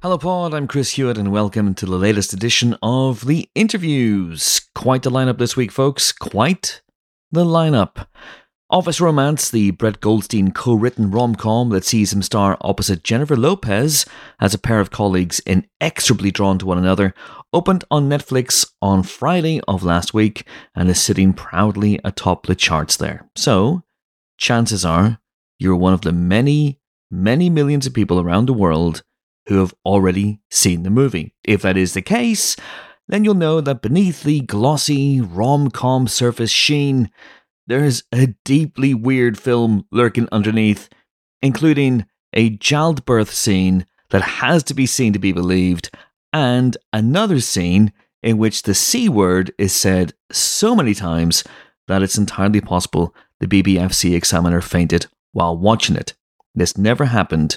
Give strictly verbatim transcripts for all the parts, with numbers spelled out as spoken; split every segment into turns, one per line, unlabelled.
Hello Pod, I'm Chris Hewitt and welcome to the latest edition of The Interviews. Quite the lineup this week, folks. Quite the lineup. Office Romance, the Brett Goldstein co-written rom-com that sees him star opposite Jennifer Lopez as a pair of colleagues inexorably drawn to one another, opened on Netflix on Friday of last week and is sitting proudly atop the charts there. So, chances are you're one of the many, many millions of people around the world who have already seen the movie. If that is the case, then you'll know that beneath the glossy rom-com surface sheen, there's a deeply weird film lurking underneath, including a childbirth scene that has to be seen to be believed, and another scene in which the C word is said so many times that it's entirely possible the B B F C examiner fainted while watching it. This never happened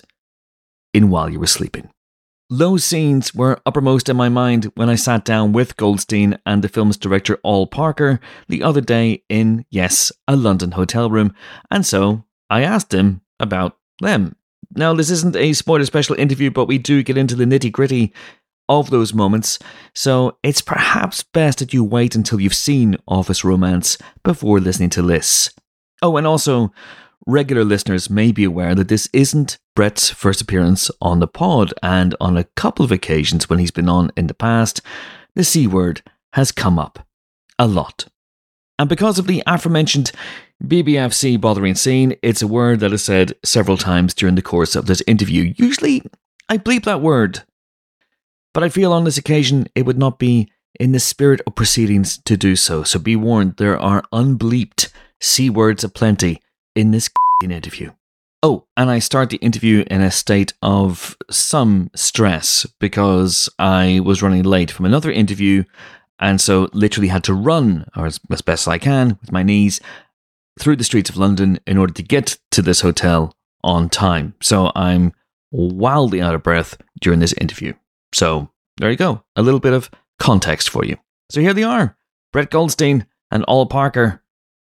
in While You Were Sleeping. Those scenes were uppermost in my mind when I sat down with Goldstein and the film's director Al Parker the other day in, yes, a London hotel room, and so I asked him about them. Now, this isn't a spoiler special interview, but we do get into the nitty-gritty of those moments, so it's perhaps best that you wait until you've seen Office Romance before listening to this. Oh, and also, regular listeners may be aware that this isn't Brett's first appearance on the pod, and on a couple of occasions when he's been on in the past, the C word has come up a lot. And because of the aforementioned B B F C bothering scene, it's a word that is said several times during the course of this interview. Usually, I bleep that word, but I feel on this occasion it would not be in the spirit of proceedings to do so, so be warned, there are unbleeped C words aplenty in this interview. Oh, and I start the interview in a state of some stress because I was running late from another interview and so literally had to run, or as, as best I can, with my knees through the streets of London in order to get to this hotel on time. So I'm wildly out of breath during this interview. So there you go, a little bit of context for you. So here they are, Brett Goldstein and Al Parker.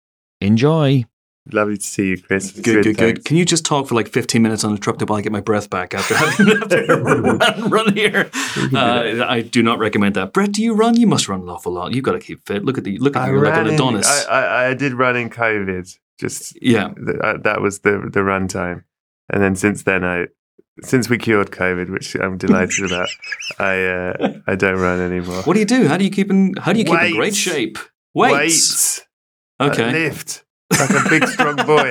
Enjoy.
Lovely to see you, Chris.
Good, good, good, good. Can you just talk for like fifteen minutes uninterrupted while I get my breath back after having to run, run here? Uh, I do not recommend that. Brett, do you run? You must run an awful lot. You've got to keep fit. Look at the look at you, like an Adonis.
In, I, I, I did run in COVID. Just
yeah,
the, uh, that was the the run time, and then since then I. Since we cured COVID, which I'm delighted about, I uh, I don't run anymore.
What do you do? How do you keep in How do you keep Weights. in great shape? Weights.
Weights.
Okay.
I lift. Like a big strong boy.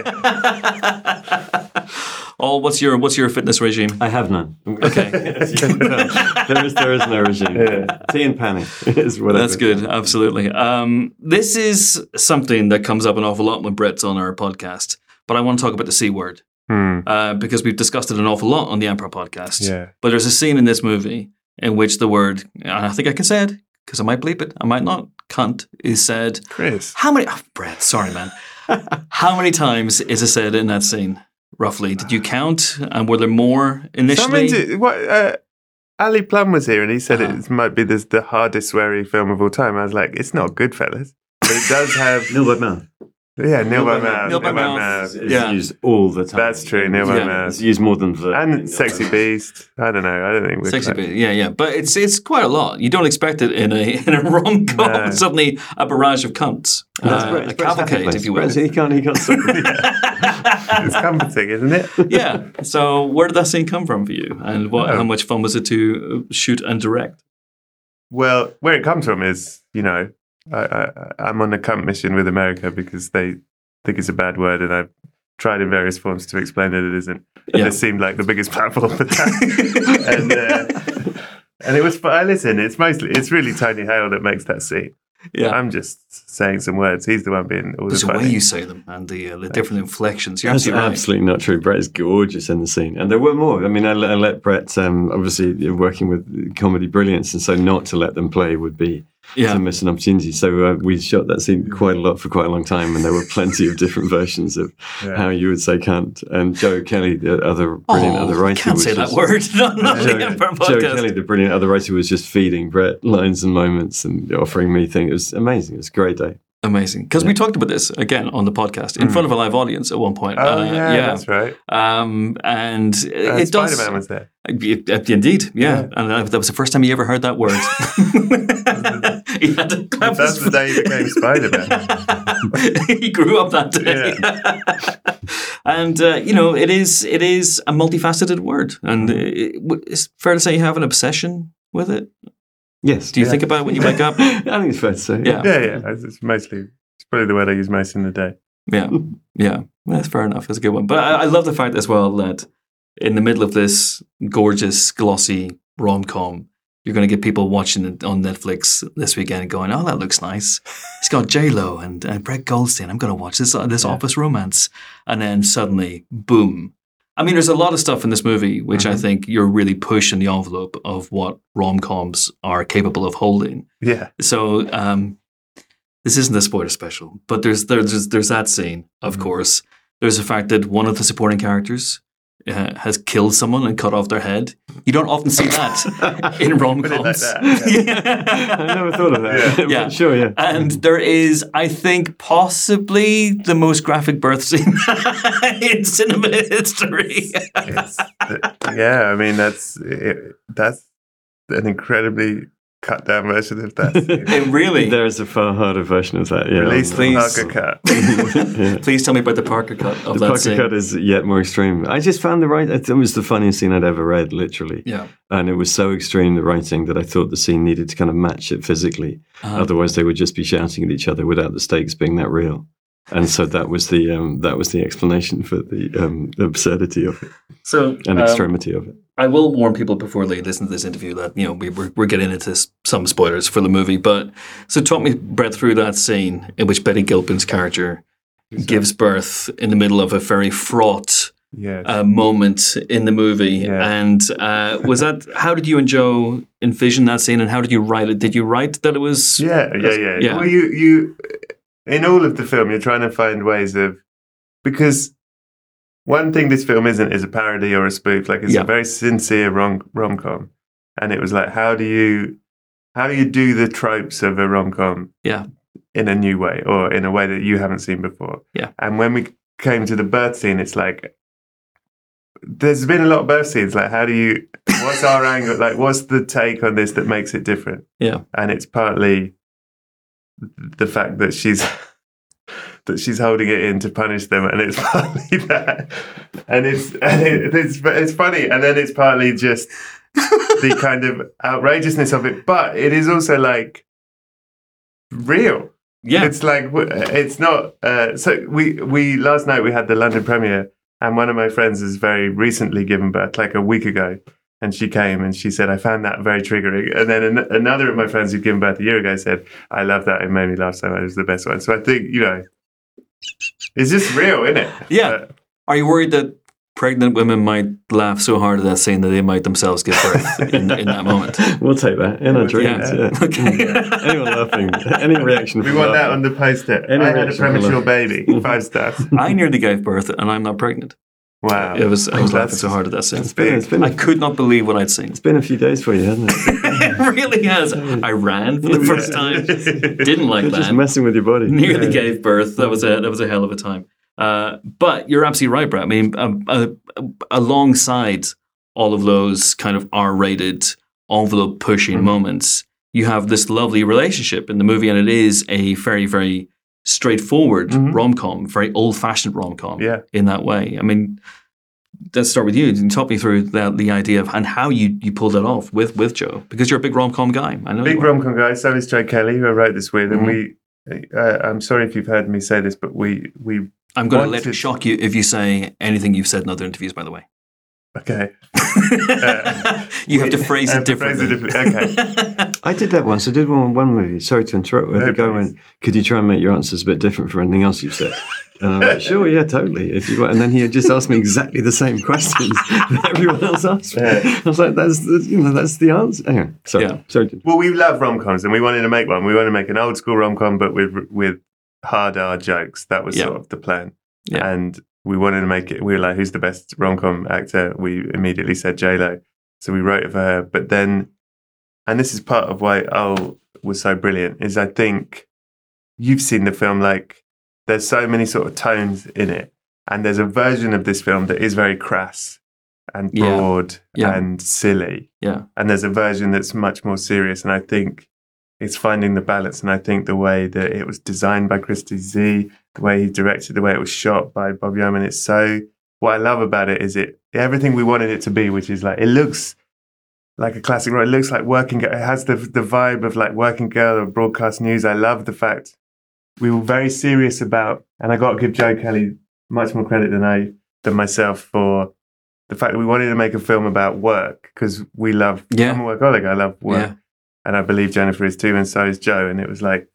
Oh, what's your what's your fitness regime?
I have none.
Okay,
there is there is no regime. Yeah. Tea and panny is whatever.
That's good, absolutely. Um, this is something that comes up an awful lot when Brett's on our podcast. But I want to talk about the C word
hmm.
uh, because we've discussed it an awful lot on the Emperor podcast.
Yeah.
But there's a scene in this movie in which the word, and I think I can say it because I might bleep it, I might not. Cunt is said.
Chris,
how many? Oh, Brett, sorry, man. How many times is it said in that scene, roughly? Did you count? And were there more initially?
Did, what, uh, Ali Plum was here and he said uh-huh. it might be this, the hardest sweary film of all time. I was like, it's not Goodfellas, but it does have...
Nil by Mouth.
Yeah, Nil by Mouth.
Nil by Mouth.
It's
yeah.
used all the time.
That's true, Nil by
yeah.
Mouth.
It's used more than the...
And Sexy Beast. I don't know. I don't think we're...
Sexy Beast, yeah, yeah. But it's it's quite a lot. You don't expect it in a in a rom-com. No. Suddenly a barrage of cunts.
That's
uh,
Brett,
a cavalcade, if you will.
He can't, he can't stop.
It's comforting, isn't it?
Yeah. So where did that scene come from for you? And what,
oh.
how much fun was it to shoot and direct?
Well, where it comes from is, you know, I, I, I'm on a cunt mission with America because they... think it's a bad word, and I've tried in various forms to explain that it isn't. And
yeah.
it seemed like the biggest platform for that. and, uh, and it was, I listen, it's mostly, it's really Tony Hale that makes that scene.
Yeah.
I'm just saying some words. He's the one being all
There's
the
the
funny.
way you say them and the uh, the different inflections. You're
That's
absolutely right.
absolutely not true. Brett is gorgeous in the scene. And there were more. I mean, I, I let Brett, um, obviously working with Comedy Brilliance, and so not to let them play would be
yeah.
to miss an opportunity. So uh, we shot that scene quite a lot for quite a long time, and there were plenty of different versions of yeah. how you would say cunt. And Joe Kelly, the other brilliant
oh,
other writer,
can't say
that
just, word. Not, not
Joe,
the Emperor
Joe
podcast.
Kelly, the brilliant other writer, was just feeding Brett lines and moments and offering me things. It was amazing. It was a great day.
Amazing. Because
Yeah.
we talked about this again on the podcast in
Mm.
front of a live audience at one point.
Oh
Uh,
yeah, that's right.
Um, and
Uh,
it does.
Spider-Man was there.
It- it- Indeed, yeah.
Yeah.
And that that was the first time you ever heard that word. He had to clap
That's
his
the day he became Spider-Man.
he grew up that day. And uh, you know, it is it is a multifaceted word, and it, it's fair to say you have an obsession with it.
Yes.
Do you
Yeah.
think about it when you wake up?
I think it's fair to say.
Yeah.
Yeah, yeah. It's it's mostly it's probably the word I use most in the day.
Yeah, yeah, well, that's fair enough. That's a good one. But I, I love the fact as well that in the middle of this gorgeous, glossy rom com, you're going to get people watching it on Netflix this weekend going, "Oh, that looks nice. It's got J Lo and, and Brett Goldstein. I'm going to watch this uh, this
Yeah.
office romance." And then suddenly, boom. I mean, there's a lot of stuff in this movie which I
Mhm.
think you're really pushing the envelope of what rom coms are capable of holding.
Yeah.
So um, this isn't a spoiler special, but there's there's there's that scene, of
Mhm.
course. There's the fact that one of the supporting characters uh, has killed someone and cut off their head. You don't often see that in rom
Put it like
coms.
that,
I never thought of that.
Yeah.
But
Yeah.
sure, yeah.
And there is, I think, possibly the most graphic birth scene in cinema history.
It's, yeah, I mean that's it, that's an incredibly cut down version of that.
It really.
There is a far harder version of that. Yeah.
Release the
Please.
Parker cut.
Yeah.
Please tell me about the Parker cut of
The
that
Parker
scene.
cut is yet more extreme. I just found the right. It was the funniest scene I'd ever read, literally.
Yeah.
And it was so extreme, the writing, that I thought the scene needed to kind of match it physically.
Uh-huh.
Otherwise, they would just be shouting at each other without the stakes being that real. And so that was the um, that was the explanation for the um, absurdity of it
So
and
um,
extremity of it.
I will warn people before they listen to this interview that, you know, we, we're, we're getting into s- some spoilers for the movie. But so talk me, Brett, through that scene in which Betty Gilpin's character gives birth in the middle of a very fraught
Yeah.
uh, moment in the movie.
Yeah.
And uh, was that, how did you and Joe envision that scene and how did you write it? Did you write that it was...
Yeah, yeah, yeah,
Yeah.
Well, you, you, in all of the film, you're trying to find ways of, because one thing this film isn't is a parody or a spoof. Like it's
Yeah.
a very sincere rom rom com, and it was like, how do you, how do you do the tropes of a rom com?
Yeah.
In a new way or in a way that you haven't seen before.
Yeah.
And when we came to the birth scene, it's like, there's been a lot of birth scenes. Like, how do you, what's our angle? Like, what's the take on this that makes it different?
Yeah.
And it's partly the fact that she's that she's holding it in to punish them, and it's partly that, and it's and it, it's it's funny, and then it's partly just the kind of outrageousness of it, but it is also like real.
Yeah.
It's like it's not. Uh, so we we last night we had the London premiere, and one of my friends has very recently given birth, like a week ago. And she came and she said, I found that very triggering. And then an- another of my friends who'd given birth a year ago said, I love that. It made me laugh so much. It was the best one. So I think, you know, it's just real, isn't it?
Yeah.
Uh,
Are you worried that pregnant women might laugh so hard at that scene that they might themselves give birth in, in that moment?
We'll take that in our dreams.
Yeah.
Yeah.
Okay.
Anyone laughing? Any reaction?
we
from
want that
laughing?
on the poster.
Any
I had a
reaction from
premature
laughing?
baby. Five stars.
I nearly gave birth and I'm not pregnant.
Wow.
It was I was laughing
That's-
so hard at that scene.
It's been, it's, been
big.
a,
I could not believe what I'd seen.
it's been a few days for you, hasn't it?
It really has. I ran for the first time. Didn't like
You're just
that.
messing with your body.
Nearly gave birth. That was a that was a hell of a time. Uh, but you're absolutely right, Brett. I mean, uh, uh, alongside all of those kind of R-rated, envelope-pushing
Mhm.
moments, you have this lovely relationship in the movie, and it is a very, very straightforward
Mhm.
rom-com, very old-fashioned rom-com
Yeah.
in that way. I mean, let's start with you. Can you talk me through the, the idea of and how you, you pulled that off with, with Joe? Because you're a big rom-com guy. I know
Big
you are.
rom-com guy. So is Joe Kelly, who I wrote this with. And
Mhm.
we, uh, I'm sorry if you've heard me say this, but we, we
I'm going to let
wanted-
it shock you if you say anything you've said in other interviews, by the way.
okay.
you have to phrase
I
it
have to phrase
differently.
it differently. Okay.
I did that once. I did one one movie. Sorry to interrupt. Where
No,
the guy
please.
went, "Could you try and make your answers a bit different from anything else you've said?" And I'm like, "Sure, yeah, totally." If you want. And then he had just asked me exactly the same questions that everyone else asked me.
Yeah.
I was like, "That's the, you know, that's the answer." Anyway, sorry,
Yeah.
sorry. to-
Well, we love rom-coms, and we wanted to make one. We wanted to make an old school rom-com, but with with hard R jokes. That was
Yeah.
sort of the plan.
Yeah.
And we wanted to make it. We were like, "Who's the best rom-com actor?" We immediately said J Lo. So we wrote it for her. But then, and this is part of why Oh was so brilliant, is I think you've seen the film, like there's so many sort of tones in it. And there's a version of this film that is very crass and broad
yeah. Yeah.
and silly.
Yeah.
And there's a version that's much more serious. And I think it's finding the balance. And I think the way that it was designed by Christy Z, the way he directed, the way it was shot by Bob Yeoman, it's so, what I love about it is it everything we wanted it to be, which is like, it looks like a classic role. It looks like Working Girl. It has the the vibe of like Working Girl or broadcast news. I love the fact we were very serious about, and I got to give Joe Kelly much more credit than I than myself for the fact that we wanted to make a film about work, because we love.
Yeah.
I'm a workaholic. I love work,
Yeah.
and I believe Jennifer is too, and so is Joe. And it was like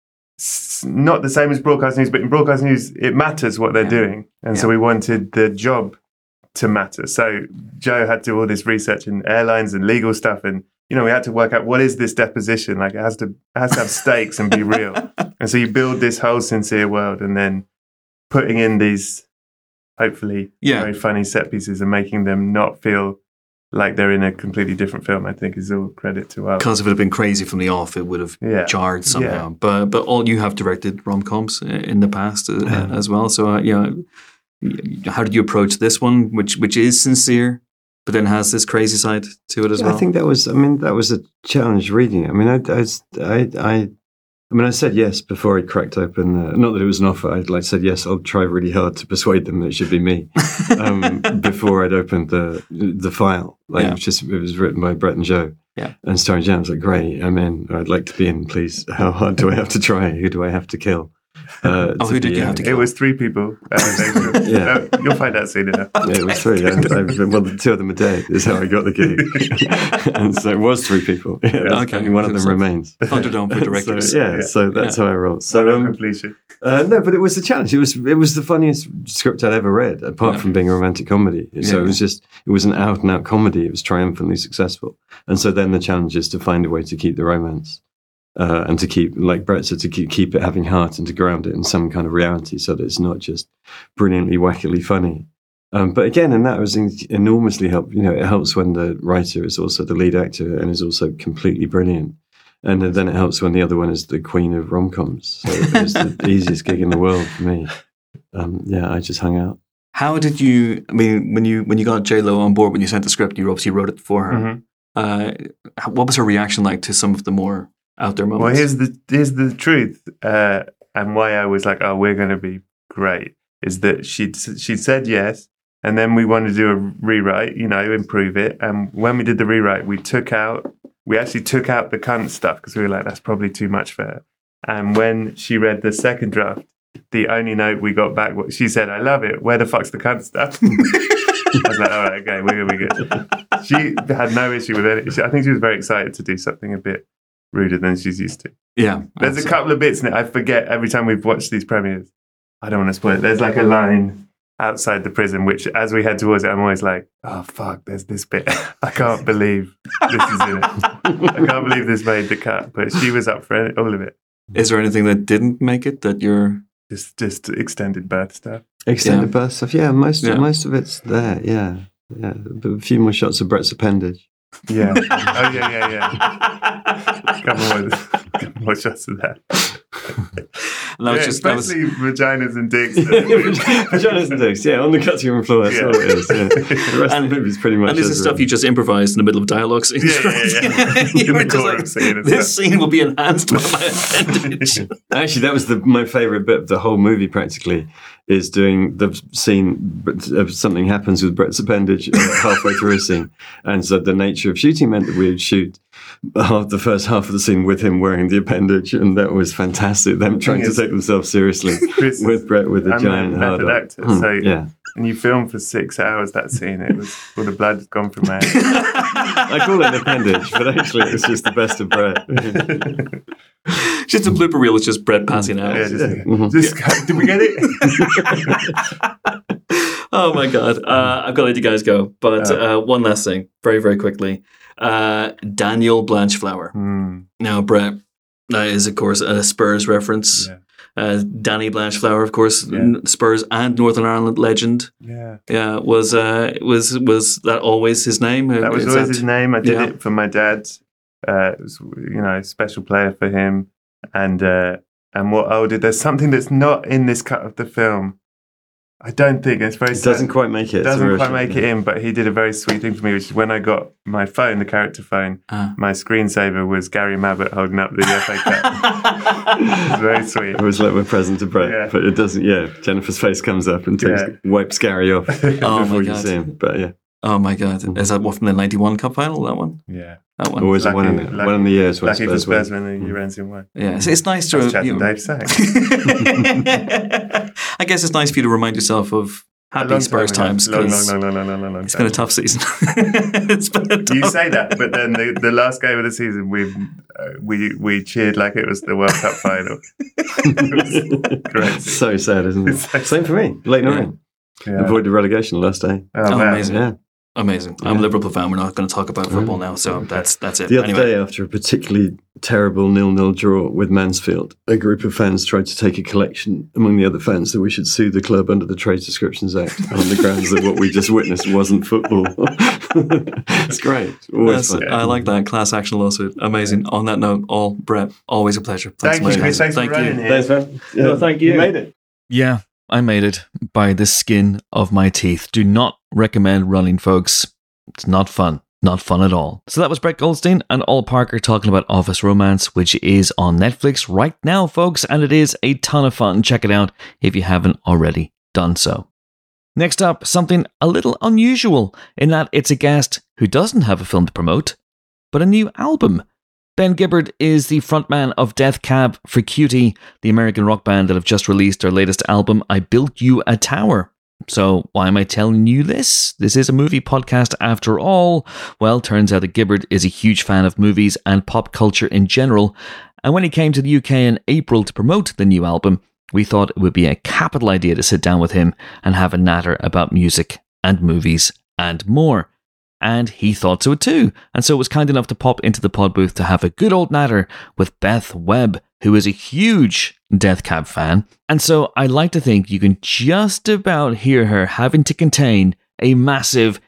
s- not the same as broadcast news, but in broadcast news, it matters what they're
Yeah.
doing, and so
Yeah.
we wanted the job to matter. So Joe had to do all this research in airlines and legal stuff, and you know we had to work out what is this deposition, like it has to it has to have stakes and be real. And so you build this whole sincere world, and then putting in these hopefully
Yeah.
very funny set pieces and making them not feel like they're in a completely different film, I think is all credit to us.
Because if it had been crazy from the off, it would have
Yeah.
jarred somehow.
Yeah.
But but all you have directed rom-coms in the past uh,
Yeah.
as well. So uh, you know, how did you approach this one, which which is sincere, but then has this crazy side to it as
Yeah,
well?
I think that was. I mean, that was a challenge reading it. I mean, I, I, was- I, I, I mean, I said yes before I cracked open. The, not that it was an offer. I like said yes. I'll try really hard to persuade them that it should be me. Um, before I'd opened the the file, like
Yeah.
it was just it was written by Brett and Joe.
Yeah.
And starring Jan. I was like, great, I'm in. I'd like to be in, please. How hard do I have to try? Who do I have to kill? Uh,
Oh,
to
who did
be
you
in?
have to
It
kill?
was three people. Uh, they-
Yeah.
uh, you'll find out soon enough.
Yeah, it was three. I, I, well, the two of them are dead. Is how I got the gig, and so it was three people. Yeah,
Yeah.
Okay.
only one of them
So-
remains.
Thunderdome for directors.
So, yeah,
Yeah.
so that's
Yeah.
how I roll.
So
So um,
completion.
uh, no, but it was a challenge. It was it was the funniest script I'd ever read, apart
Yeah.
from being a romantic comedy. So
Yeah.
it was just it was an out and out comedy. It was triumphantly successful, and so then the challenge is to find a way to keep the romance. Uh, and to keep, like Brett said, to keep, keep it having heart and to ground it in some kind of reality so that it's not just brilliantly, wackily funny. Um, but again, and that was en- enormously help. You know, it helps when the writer is also the lead actor and is also completely brilliant. And then it helps when the other one is the queen of rom-coms. So it was the easiest gig in the world for me. Um, yeah, I just hung out.
How did you? I mean, when you when you got J Lo on board, when you sent the script, you obviously wrote it for her.
Mhm.
Uh, how- what was her reaction like to some of the more out there moments?
Well, here's the here's the truth, uh, and why I was like, "Oh, we're going to be great," is that she she said yes, and then we wanted to do a rewrite, you know, improve it. And when we did the rewrite, we took out, we actually took out the cunt stuff because we were like, "That's probably too much for her." And when she read the second draft, the only note we got back, was she said, "I love it. Where the fuck's the cunt stuff?" I was like, "All right, okay, we're gonna be good." She had no issue with it. She- I think she was very excited to do something a bit ruder than she's used to.
yeah,
There's a couple of bits in it I forget every time we've watched these premieres. I don't want to spoil it. There's like a line outside the prison, which as we head towards it, I'm always like, oh, fuck, there's this bit. I can't believe this is in it. I can't believe this made the cut. But she was up for it, all of it.
Is there anything that didn't make it that you're?
Just just extended birth stuff.
Extended
Yeah.
birth stuff. Yeah, most,
Yeah.
most of it's there. Yeah. Yeah. But a few more shots of Brett's appendage.
Yeah. Oh, yeah, yeah, yeah. Couple more, couple more shots of that.
And that was
Yeah,
just that was,
especially vaginas and dicks.
Vaginas and dicks, yeah, on the cutting room floor, that's
Yeah.
all it is. Yeah. The rest
And-
of the movie is pretty much
and this is
as
stuff
written.
you just improvised in the middle of dialogue scenes.
Yeah, yeah, yeah.
You
In
were
the
just
chorus
like,
scene and
this
stuff.
scene will be enhanced by my appendage.
Actually, that was the, my favourite bit of the whole movie, practically, is doing the scene, uh, something happens with Brett's appendage uh, halfway through a scene. And so the nature of shooting meant that we would shoot half, the first half of the scene with him wearing the appendage. And that was fantastic. Them trying to
is-
take themselves seriously
Chris-
with Brett with a
I'm a
giant hard
method
on.
actor,
Hmm,
so-
yeah.
And you filmed for six hours that scene. It was all the blood had gone from my head.
I call it an appendage, but actually it's just the best of Brett.
Just a blooper reel is just Brett passing out.
Yeah, just,
Mhm.
just did we get it?
Oh my god! Uh, I've got to let you guys go, but uh, one last thing, very very quickly. Uh, Daniel Blanchflower.
Hmm,
Now, Brett, that is of course a Spurs reference.
yeah,
Uh, Danny Blanchflower, of course,
Yeah.
n- Spurs and Northern Ireland legend.
yeah.
Yeah, was uh, was was that always his name?
That was
Is
always
that-
his name. I did
yeah.
it for my dad. Uh, it was, you know, a special player for him. And uh, and what oh did there's something that's not in this cut of the film. I don't think it's very.
It doesn't sad. quite make it.
It doesn't quite make it in, but he did a very sweet thing for me, which is when I got my phone, the character phone, uh. my screensaver was Gary Mabbott holding up the F A Cup. It was very sweet.
It was like we're present to Brett, yeah. but it doesn't. Yeah, Jennifer's face comes up and takes, yeah. wipes Gary off oh before you see him. But yeah.
Oh my God! Is that what from the ninety-one Cup final? That one?
Yeah.
That one.
Or was it one in the, lucky, one in the years when
Spurs,
Spurs,
Spurs win the European one?
Yeah, so it's nice to.
That's you know, Dave saying.
I guess it's nice for you to remind yourself of happy Spurs
time
times.
Long, long, long, long, long, long, long, long.
It's been a tough season. It's been a tough
You say that, but then the, the last game of the season, we uh, we we cheered like it was the World Cup final. It was great.
So sad, isn't it? So Same for me. Late night. Yeah. Avoided relegation last day.
Oh, oh amazing. Yeah. Amazing. I'm yeah. a Liverpool fan. We're not going to talk about football now, so that's that's it.
The other
anyway.
day, after a particularly terrible nil-nil draw with Mansfield, a group of fans tried to take a collection among the other fans that we should sue the club under the Trade Descriptions Act on the grounds that what we just witnessed wasn't football. It's great. Always fun.
I like that. Class action lawsuit. Amazing. On that note, all Brett, always a pleasure.
Thanks thank you, Chris. Thanks
thank
for
you.
running here.
Thanks, man. Yeah.
No, thank you.
You made it.
Yeah, I made it by the skin of my teeth. Do not recommend running, folks. It's not fun. Not fun at all. So that was Brett Goldstein and Ol Parker talking about Office Romance, which is on Netflix right now, folks, and it is a ton of fun. Check it out if you haven't already done so. Next up, something a little unusual in that it's a guest who doesn't have a film to promote, but a new album. Ben Gibbard is the frontman of Death Cab for Cutie, the American rock band that have just released their latest album, I Built You a Tower. So why am I telling you this? This is a movie podcast after all. Well, turns out that Gibbard is a huge fan of movies and pop culture in general. And when he came to the U K in April to promote the new album, we thought it would be a capital idea to sit down with him and have a natter about music and movies and more. And he thought so too. And so was kind enough to pop into the pod booth to have a good old natter with Beth Webb, who is a huge Death Cab fan. And so I like to think you can just about hear her having to contain a massive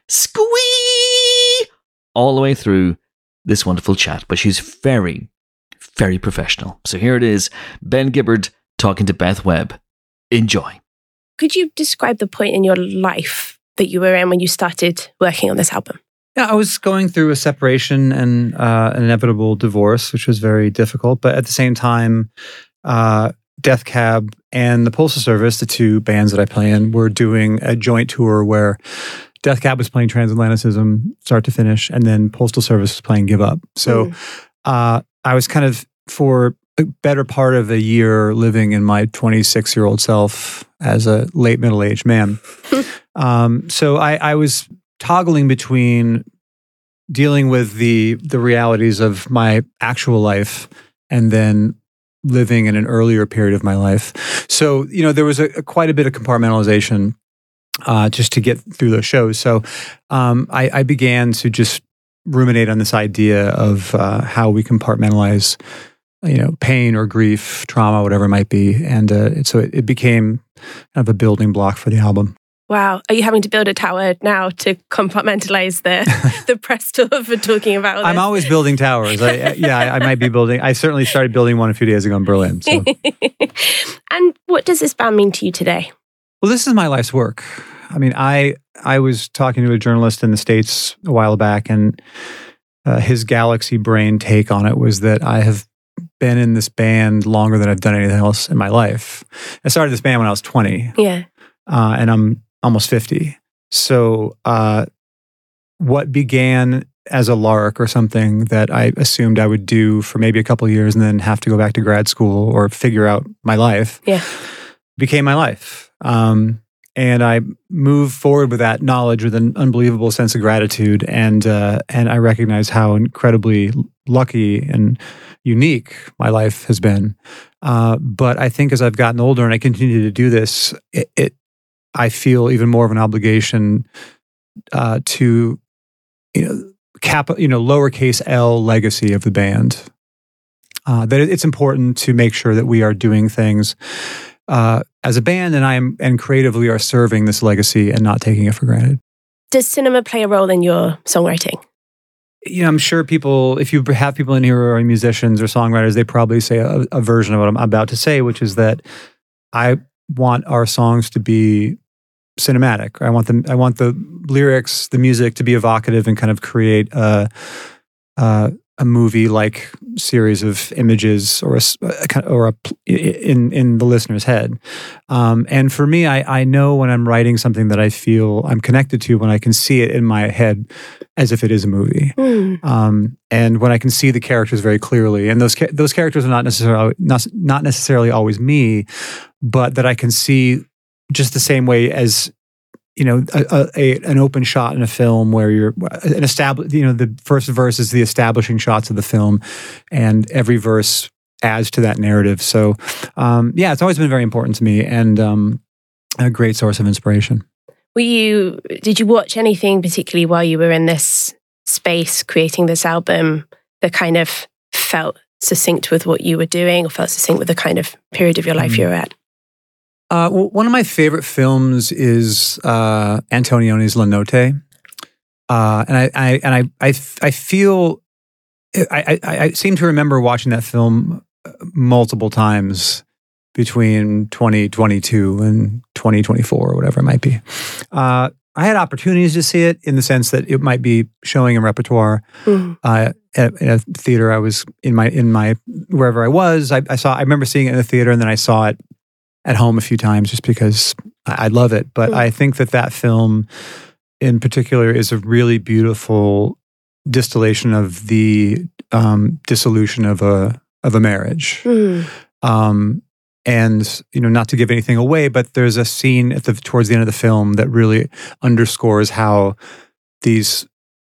squee all the way through this wonderful chat. But she's very, very professional. So here it is, Ben Gibbard talking to Beth Webb. Enjoy.
Could you describe the point in your life that you were in when you started working on this album?
Yeah, I was going through a separation and uh, an inevitable divorce, which was very difficult. But at the same time, uh, Death Cab and the Postal Service, the two bands that I play in, were doing a joint tour where Death Cab was playing Transatlanticism start to finish, and then Postal Service was playing Give Up. So mm. uh, I was kind of, for a better part of a year, living in my twenty-six-year-old self as a late middle-aged man. um, so I, I was toggling between dealing with the the realities of my actual life and then living in an earlier period of my life. So, you know, there was a, a quite a bit of compartmentalization uh, just to get through those shows. So um, I, I began to just ruminate on this idea of uh, how we compartmentalize, you know, pain or grief, trauma, whatever it might be. And uh, so it, it became kind of a building block for the album.
Wow. Are you having to build a tower now to compartmentalize the the press stuff for talking about all this?
I'm always building towers. I, yeah, I, I might be building. I certainly started building one a few days ago in Berlin. So.
And what does this band mean to you today?
Well, this is my life's work. I mean, I I was talking to a journalist in the States a while back, and uh, his galaxy brain take on it was that I have been in this band longer than I've done anything else in my life. I started this band when I was twenty.
Yeah.
Uh, and I'm almost fifty. So uh, what began as a lark or something that I assumed I would do for maybe a couple of years and then have to go back to grad school or figure out my life
yeah.
became my life. Um, and I moved forward with that knowledge with an unbelievable sense of gratitude. And, uh, and I recognize how incredibly lucky and unique my life has been. Uh, but I think as I've gotten older and I continue to do this, it, it I feel even more of an obligation uh, to, you know, cap, you know, lowercase L legacy of the band. Uh, that it's important to make sure that we are doing things uh, as a band, and I am and creatively are serving this legacy and not taking it for granted.
Does cinema play a role in your songwriting?
you know, I'm sure people, if you have people in here who are musicians or songwriters, they probably say a, a version of what I'm about to say, which is that I want our songs to be cinematic. I want them. I want the lyrics, the music to be evocative and kind of create a a, a movie-like series of images or a or a in in the listener's head. Um, and for me, I I know when I'm writing something that I feel I'm connected to when I can see it in my head as if it is a movie, mm. um, and when I can see the characters very clearly. And those those characters are not necessarily not not necessarily always me, but that I can see. Just the same way as, you know, a, a, an open shot in a film where you're an established, you know, the first verse is the establishing shots of the film, and every verse adds to that narrative. So, um, yeah, it's always been very important to me and um, a great source of inspiration.
Were you? Did you watch anything particularly while you were in this space creating this album that kind of felt succinct with what you were doing, or felt succinct with the kind of period of your life mm-hmm. you were at?
Uh, well, one of my favorite films is uh, Antonioni's La Notte, uh, and I, I and I, I, I feel I, I, I seem to remember watching that film multiple times between twenty twenty-two and twenty twenty-four or whatever it might be. Uh, I had opportunities to see it in the sense that it might be showing in repertoire mm. uh, at, at a theater. I was in my in my wherever I was. I, I saw. I remember seeing it in the theater, and then I saw it at home a few times just because I, I love it. But mm. I think that that film in particular is a really beautiful distillation of the um, dissolution of a of a marriage. Mm. Um, and you know, not to give anything away, but there's a scene at the towards the end of the film that really underscores how these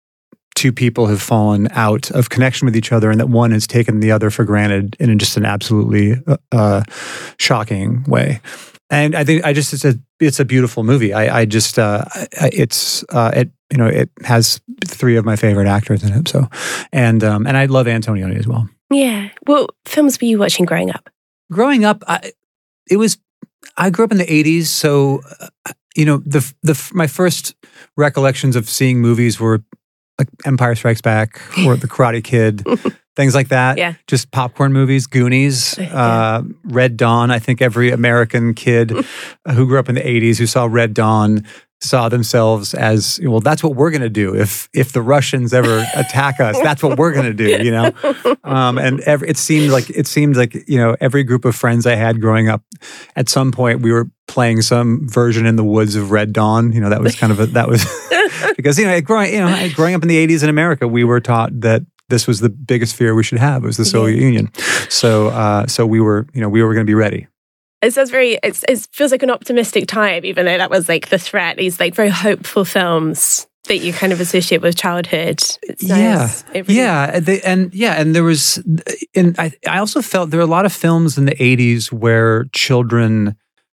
two people have fallen out of connection with each other, and that one has taken the other for granted in just an absolutely uh, shocking way. And I think I just it's a it's a beautiful movie. I, I just uh, it's uh, it you know it has three of my favorite actors in it. So, and um, and I love Antonioni as well.
Yeah. What films were you watching growing up?
Growing up, I, it was I grew up in the eighties, so uh, you know the the my first recollections of seeing movies were like Empire Strikes Back or The Karate Kid, things like that.
Yeah.
Just popcorn movies, Goonies,
yeah.
uh, Red Dawn. I think every American kid who grew up in the eighties who saw Red Dawn saw themselves as, well, that's what we're going to do. If if the Russians ever attack us, that's what we're going to do, you know? Um, and every, it seemed like, it seemed like, you know, every group of friends I had growing up, at some point we were playing some version in the woods of Red Dawn. You know, that was kind of a, that was, because, you know, growing, you know, growing up in the eighties in America, we were taught that this was the biggest fear we should have, was the Soviet yeah. Union. So, uh, so we were, you know, we were going to be ready.
It sounds very, it's, it feels like an optimistic time, even though that was like the threat. These like very hopeful films that you kind of associate with childhood. It's nice.
Yeah. Really, yeah. They, and yeah. And there was, and I, I also felt there were a lot of films in the eighties where children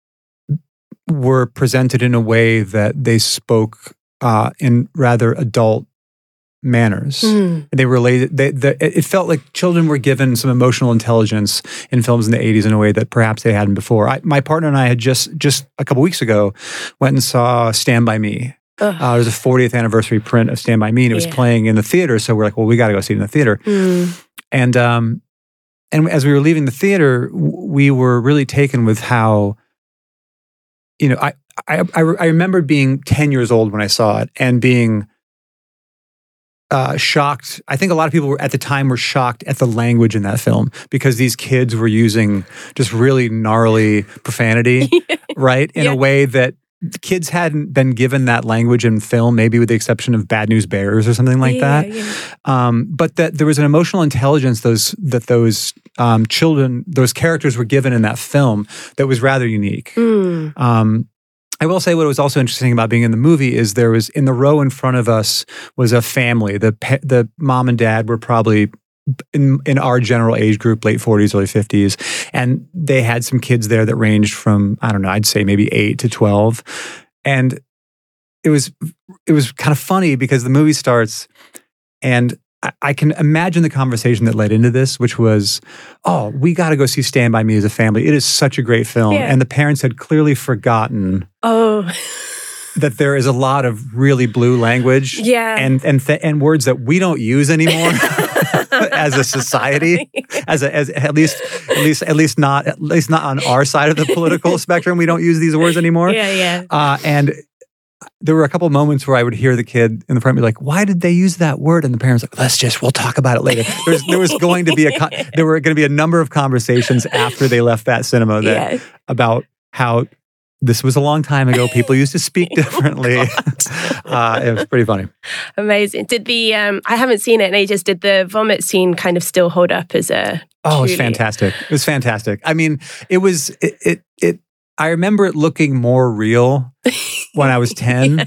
were presented in a way that they spoke uh, in rather adult manners. Mm. They related. They, they, it felt like children were given some emotional intelligence in films in the eighties in a way that perhaps they hadn't before. I, my partner and I had just just a couple weeks ago went and saw Stand By Me. Uh, it was a fortieth anniversary print of Stand By Me, and it was yeah. playing in the theater. So we're like, well, we got to go see it in the theater. Mm. And um, and as we were leaving the theater, we were really taken with how, you know, I I I, I remembered being ten years old when I saw it and being Uh, shocked. I think a lot of people were at the time were shocked at the language in that film because these kids were using just really gnarly profanity, right? In yeah. a way that kids hadn't been given that language in film, maybe with the exception of Bad News Bears or something like yeah, that. Yeah. Um, but that there was an emotional intelligence those that those um, children, those characters were given in that film that was rather unique. Mm. Um, I will say what was also interesting about being in the movie is there was, in the row in front of us was a family. The the mom and dad were probably in, in our general age group, late forties, early fifties. And they had some kids there that ranged from, I don't know, I'd say maybe eight to twelve. And it was, it was kind of funny because the movie starts and I can imagine the conversation that led into this, which was, oh, we got to go see Stand By Me as a family. It is such a great film.
Yeah.
And the parents had clearly forgotten
oh.
that there is a lot of really blue language,
Yeah.
and and th- and words that we don't use anymore as a society, as a, as at least at least at least not at least not on our side of the political spectrum. We don't use these words anymore.
Yeah, yeah.
Uh, and there were a couple of moments where I would hear the kid in the front be like, "Why did they use that word?" And the parents like, "Let's just we'll talk about it later." There's, there was going to be a con- there were going to be a number of conversations after they left that cinema that
Yeah.
about how this was a long time ago. People used to speak differently. uh, it was pretty funny.
Amazing. Did the um I haven't seen it in ages. Did the vomit scene kind of still hold up as a
Oh, it was
truly-
fantastic. It was fantastic. I mean, it was it it, it I remember it looking more real when I was ten.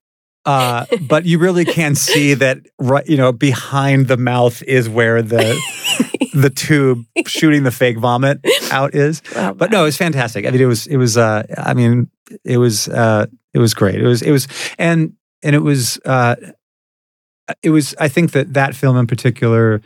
Uh, but you really can see that, right, you know, behind the mouth is where the the tube shooting the fake vomit out is.
Oh,
But no, it was fantastic. I mean, it was it was. Uh, I mean, it was uh, it was great. It was it was and and it was uh, it was. I think that that film in particular,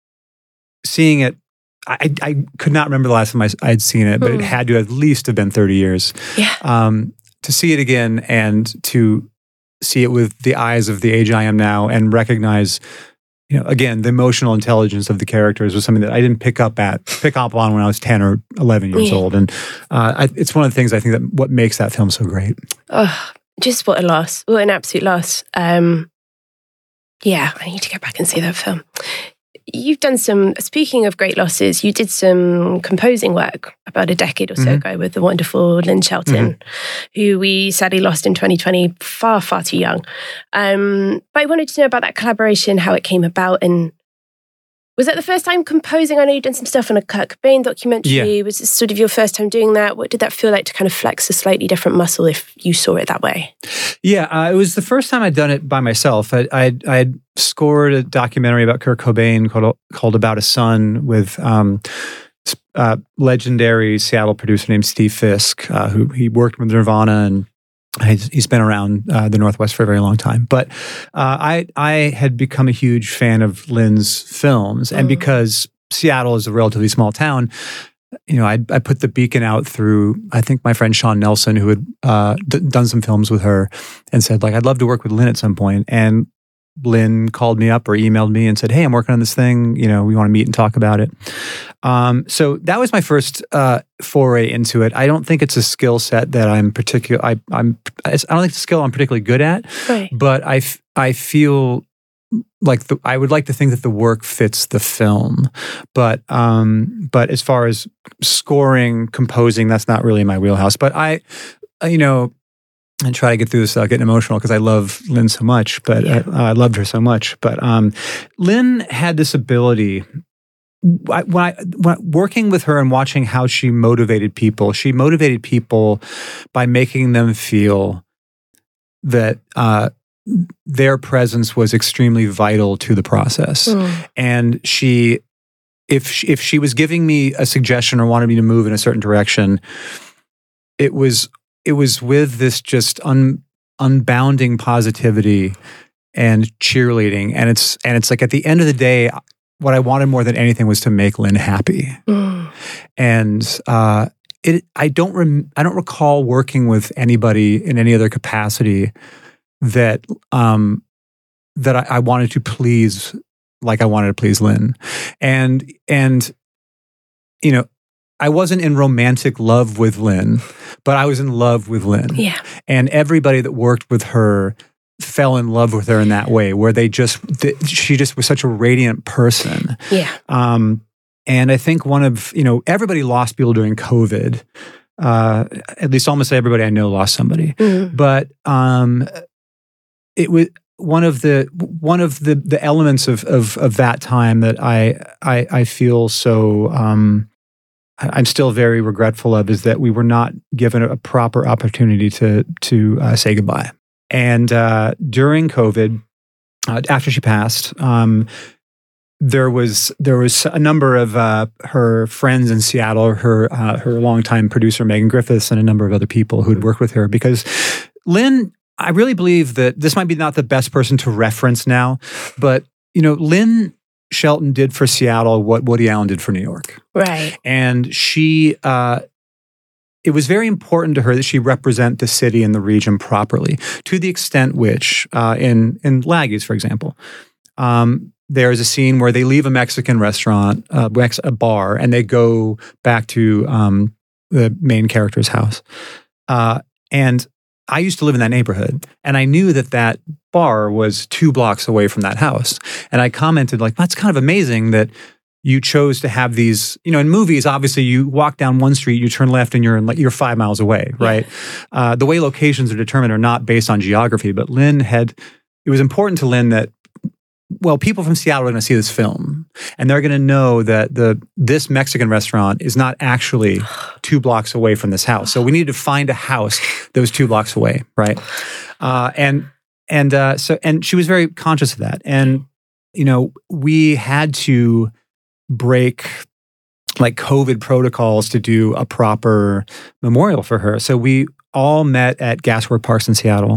seeing it. I, I could not remember the last time I, I'd seen it, but it
Hmm.
had to at least have been thirty years.
Yeah.
Um, to see it again and to see it with the eyes of the age I am now and recognize, you know, again, the emotional intelligence of the characters was something that I didn't pick up at pick up on when I was ten or eleven years
Yeah.
old, and uh, I, it's one of the things I think that what makes that film so great.
Oh, just what a loss. What an absolute loss. Um, yeah, I need to go back and see that film. You've done some, speaking of great losses, you did some composing work about a decade or so
Mhm.
ago with the wonderful Lynn Shelton, who we sadly lost in twenty twenty, far, far too young. Um, but I wanted to know about that collaboration, how it came about, and was that the first time composing? I know you've done some stuff on a Kurt Cobain documentary. Was this sort of your first time doing that? What did that feel like to kind of flex a slightly different muscle if you saw it that way?
Yeah, uh, it was the first time I'd done it by myself. I I'd, I'd scored a documentary about Kurt Cobain called called About a Son with um, uh, legendary Seattle producer named Steve Fisk, uh, who he worked with Nirvana, and he's, he's been around uh, the Northwest for a very long time. But uh, I I had become a huge fan of Lynn's films, and
Mm.
because Seattle is a relatively small town, you know, I I put the beacon out through, I think, my friend Sean Nelson, who had uh, d- done some films with her, and said, like, I'd love to work with Lynn at some point. And Lynn called me up or emailed me and said, hey, I'm working on this thing. You know, we want to meet and talk about it. Um, so that was my first uh, foray into it. I don't think it's a skill set that I'm particular. I, I'm. I don't think it's a skill I'm particularly good at.
Right.
But I, f- I feel like the, I would like to think that the work fits the film. But um, but as far as scoring, composing, that's not really my wheelhouse. But I, you know, and try to get through this without getting emotional because I love Lynn so much. But
Yeah.
I, I loved her so much. But um, Lynn had this ability. I, when, I, when working with her and watching how she motivated people, she motivated people by making them feel that uh, their presence was extremely vital to the process.
Mm.
And she, if she, if she was giving me a suggestion or wanted me to move in a certain direction, it was it was with this just un, unbounding positivity and cheerleading. And it's and it's like at the end of the day, what I wanted more than anything was to make Lynn happy.
Mm.
And uh, it I don't rem, I don't recall working with anybody in any other capacity that um, that I, I wanted to please like I wanted to please Lynn. And and you know, I wasn't in romantic love with Lynn, but I was in love with Lynn.
Yeah.
And everybody that worked with her fell in love with her in that way, where they just, th- she just was such a radiant person.
Yeah.
Um, and I think one of, you know, everybody lost people during COVID. Uh, at least almost everybody I know lost somebody.
Mm.
But um, it was one of the one of the the elements of of, of that time that I I, I feel so. Um, I'm still very regretful of is that we were not given a proper opportunity to to uh, say goodbye. And uh, during COVID, uh, after she passed, um, there was there was a number of uh, her friends in Seattle, her uh, her longtime producer Megan Griffiths, and a number of other people who had worked with her. Because Lynn, I really believe that this might be not the best person to reference now, but you know, Lynn Shelton did for Seattle what Woody Allen did for New York.
Right.
And she uh, it was very important to her that she represent the city and the region properly, to the extent which, uh, in in Laggies, for example, um, there is a scene where they leave a Mexican restaurant, uh, a bar, and they go back to um, the main character's house. Uh, and I used to live in that neighborhood, and I knew that that bar was two blocks away from that house. And I commented, like, that's kind of amazing that you chose to have these, you know, in movies, obviously you walk down one street, you turn left and you're in, like, you're five miles away, right? Yeah. Uh, the way locations are determined are not based on geography, but Lynn had, it was important to Lynn that, well, people from Seattle are going to see this film and they're going to know that the this Mexican restaurant is not actually two blocks away from this house. So we needed to find a house that was two blocks away, right? Uh, and and uh, so and she was very conscious of that. And, you know, we had to break like COVID protocols to do a proper memorial for her. So we all met at Gaswork Parks in Seattle.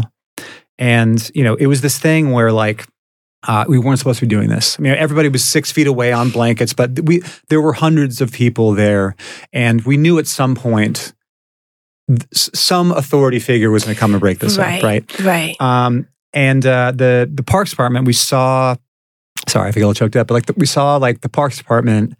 And, you know, it was this thing where like, uh, we weren't supposed to be doing this. I mean, everybody was six feet away on blankets, but we there were hundreds of people there. And we knew at some point th- some authority figure was going to come and break this
right,
up, right?
Right.
Um, and uh, the the Parks Department, we saw, sorry, I feel a little choked up, but like the, we saw like the Parks Department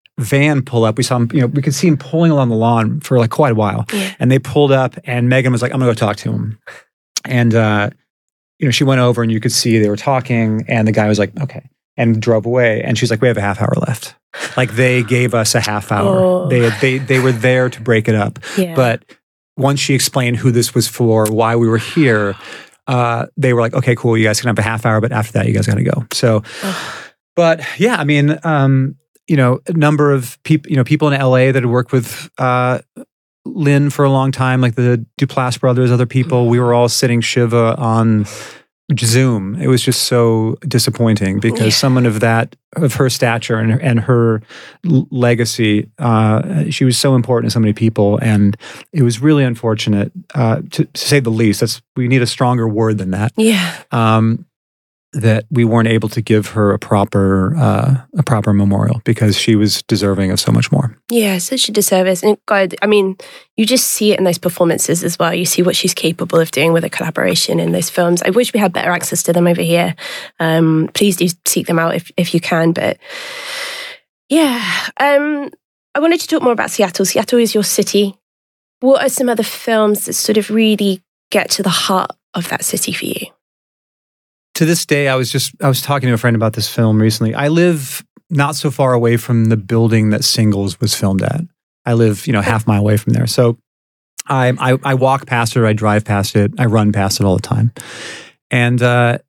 van pull up. We saw him, you know, we could see him pulling along the lawn for like quite a while.
Yeah.
And they pulled up and Megan was like, I'm going to go talk to him. And, uh, you know, she went over and you could see they were talking and the guy was like, okay, and drove away. And she's like, we have a half hour left. Like they gave us a half hour.
Oh.
They, they, they were there to break it up.
Yeah.
But once she explained who this was for, why we were here, uh, they were like, okay, cool. You guys can have a half hour, but after that, you guys got to go. So, but yeah, I mean, um, you know, a number of people, you know, people in L A that had worked with, uh, Lynn for a long time, like the Duplass brothers, other people, we were all sitting Shiva on Zoom. It was just so disappointing because yeah. someone of that, of her stature and her, and her legacy, uh, she was so important to so many people. And it was really unfortunate, uh, to, to say the least. That's, we need a stronger word than that.
Yeah.
Um, that we weren't able to give her a proper uh, a proper memorial because she was deserving of so much more.
Yeah, such a disservice. And God, I mean, you just see it in those performances as well. You see what she's capable of doing with a collaboration in those films. I wish we had better access to them over here. Um, please do seek them out if, if you can. But yeah, um, I wanted to talk more about Seattle. Seattle is your city. What are some other films that sort of really get to the heart of that city for you?
To this day, I was just, I was talking to a friend about this film recently. I live not so far away from the building that Singles was filmed at. I live, you know, half mile away from there. So I, I, I walk past it, I drive past it, I run past it all the time. And uh,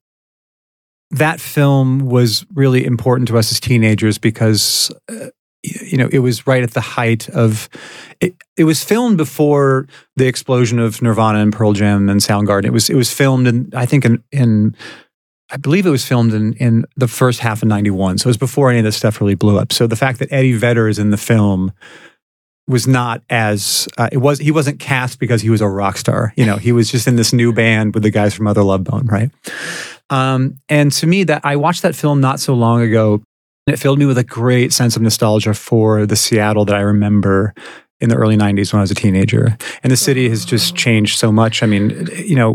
that film was really important to us as teenagers because, uh, you know, it was right at the height of, it, it was filmed before the explosion of Nirvana and Pearl Jam and Soundgarden. It was, it was filmed in, I think in, in I believe it was filmed in, in the first half of ninety-one. So it was before any of this stuff really blew up. So the fact that Eddie Vedder is in the film was not as, uh, it was, he wasn't cast because he was a rock star. You know, he was just in this new band with the guys from Mother Love Bone, right? Um, and to me, that I watched that film not so long ago, and it filled me with a great sense of nostalgia for the Seattle that I remember in the early nineties when I was a teenager. And the city has just changed so much. I mean, you know,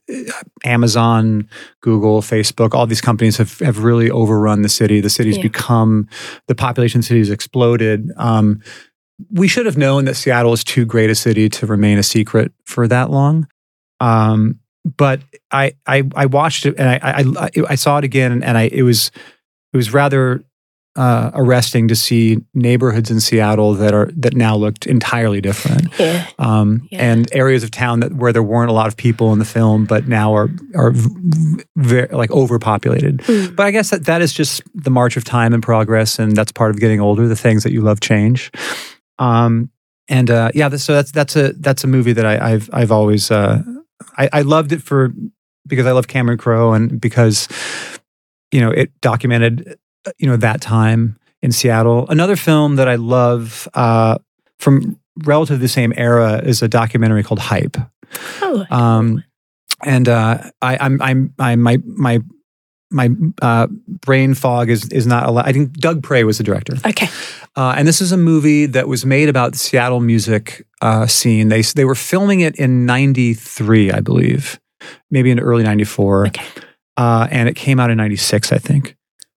Amazon, Google, Facebook, all these companies have, have really overrun the city. The city's yeah. become, the population of the city has exploded. Um, we should have known that Seattle is too great a city to remain a secret for that long. Um, but I, I, I watched it and I, I, I saw it again and I, it was, it was rather Uh, arresting to see neighborhoods in Seattle that are that now looked entirely different,
yeah.
Um,
yeah.
and areas of town that where there weren't a lot of people in the film, but now are are very like overpopulated. Mm. But I guess that that is just the march of time and progress, and that's part of getting older. The things that you love change, um, and uh, yeah. So that's that's a that's a movie that I, I've I've always uh, I, I loved it for because I love Cameron Crowe and because you know it documented. You know, that time in Seattle. Another film that I love uh, from relatively the same era is a documentary called Hype.
Oh.
Um, and uh, I, I'm, I'm, I, my, my my uh, brain fog is is not allowed. I think Doug Prey was the director.
Okay.
Uh, and this is a movie that was made about the Seattle music uh, scene. They they were filming it in ninety-three, I believe, maybe in early ninety-four.
Okay.
Uh, and it came out in ninety-six, I think.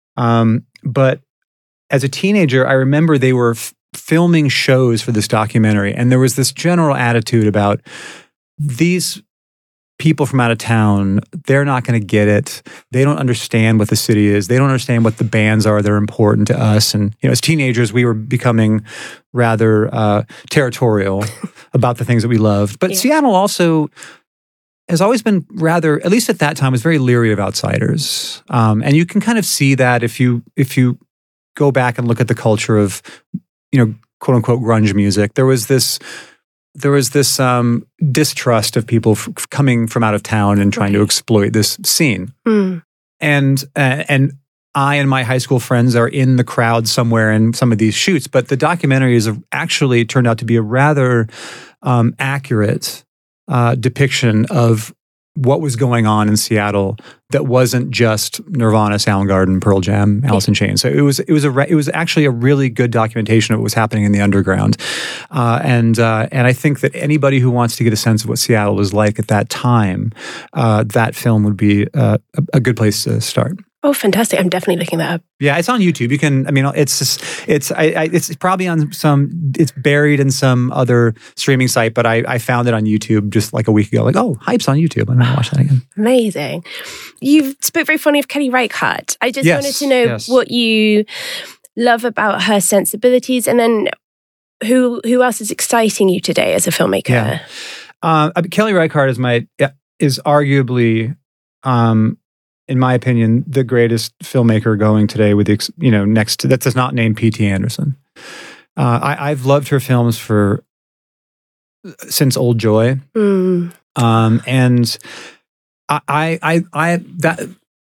Um, but as a teenager, I remember they were f- filming shows for this documentary, and there was this general attitude about these people from out of town, they're not going to get it. They don't understand what the city is. They don't understand what the bands are that are important to us. And you know, as teenagers, we were becoming rather uh, territorial about the things that we loved. But
Yeah.
Seattle also has always been rather, at least at that time, was very leery of outsiders. Um, and you can kind of see that if you if you go back and look at the culture of, you know, quote unquote grunge music. There was this. There was this um, distrust of people f- coming from out of town and trying to exploit this scene.
Mm.
And uh, and I and my high school friends are in the crowd somewhere in some of these shoots. But the documentary is a, actually turned out to be a rather um, accurate uh, depiction of what was going on in Seattle. That wasn't just Nirvana, Soundgarden, Pearl Jam, Alice in Chains. So it was it was a re- it was actually a really good documentation of what was happening in the underground, uh, and uh, and I think that anybody who wants to get a sense of what Seattle was like at that time, uh, that film would be uh, a, a good place to start.
Oh, fantastic! I'm definitely looking that up.
Yeah, it's on YouTube. You can, I mean, it's just, it's I, I, it's probably on some, it's buried in some other streaming site, but I, I found it on YouTube just like a week ago. Like, oh, Hype's on YouTube. I'm gonna watch that again.
Amazing. You spoke very fondly of Kelly Reichardt. I just
Yes,
wanted to know
yes.
what you love about her sensibilities, and then who who else is exciting you today as a filmmaker?
Yeah. Uh, I mean, Kelly Reichardt is my is arguably, um, in my opinion, the greatest filmmaker going today. With the ex- you know next to, that does not name P T Anderson. Uh, I, I've loved her films for since Old Joy,
Mm.
um, and I, I I I that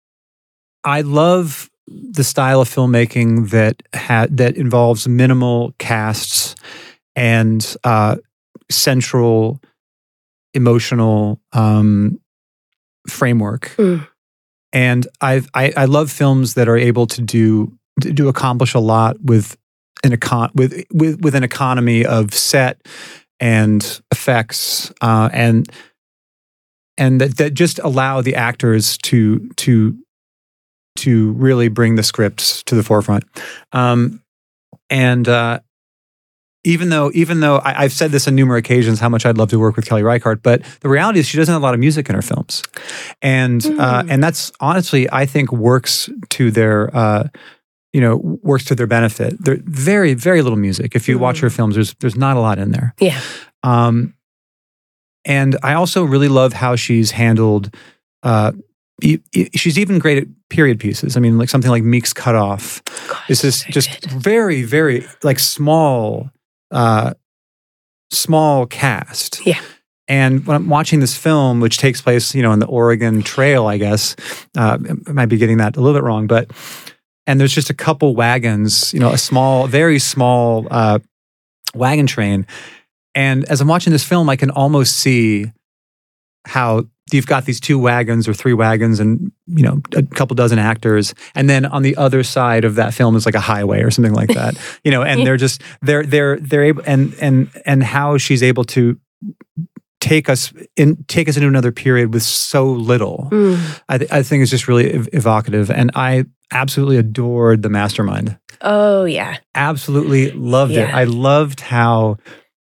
I love the style of filmmaking that ha- that involves minimal casts and uh, central emotional um, framework.
Mm.
And I've, I I love films that are able to do to, to accomplish a lot with an econ with with with an economy of set and effects uh, and and that, that just allow the actors to to to really bring the scripts to the forefront. Um, and uh, even though even though I, I've said this on numerous occasions, how much I'd love to work with Kelly Reichardt, but the reality is she doesn't have a lot of music in her films, and
Mm.
uh, and that's honestly I think works to their uh, you know works to their benefit. There's very very little music. If you watch
Mm.
her films, there's there's not a lot in there.
Yeah.
Um, and I also really love how she's handled. Uh, e- e- she's even great at period pieces. I mean, like something like Meek's Cutoff.
Gosh,
It's this
so
just
good.
very, very like small, uh, small cast.
Yeah.
And when I'm watching this film, which takes place, you know, in the Oregon Trail, I guess, uh, I might be getting that a little bit wrong, but and there's just a couple wagons, you know, a small, very small uh, wagon train. And as I'm watching this film, I can almost see how you've got these two wagons or three wagons and, you know, a couple dozen actors. And then on the other side of that film is like a highway or something like that, you know, and they're just, they're, they're, they're able, and, and, and how she's able to take us in, take us into another period with so little,
Mm.
I, th- I think is just really ev- evocative. And I absolutely adored The Mastermind.
Oh yeah.
Absolutely loved it.
Yeah.
I loved how,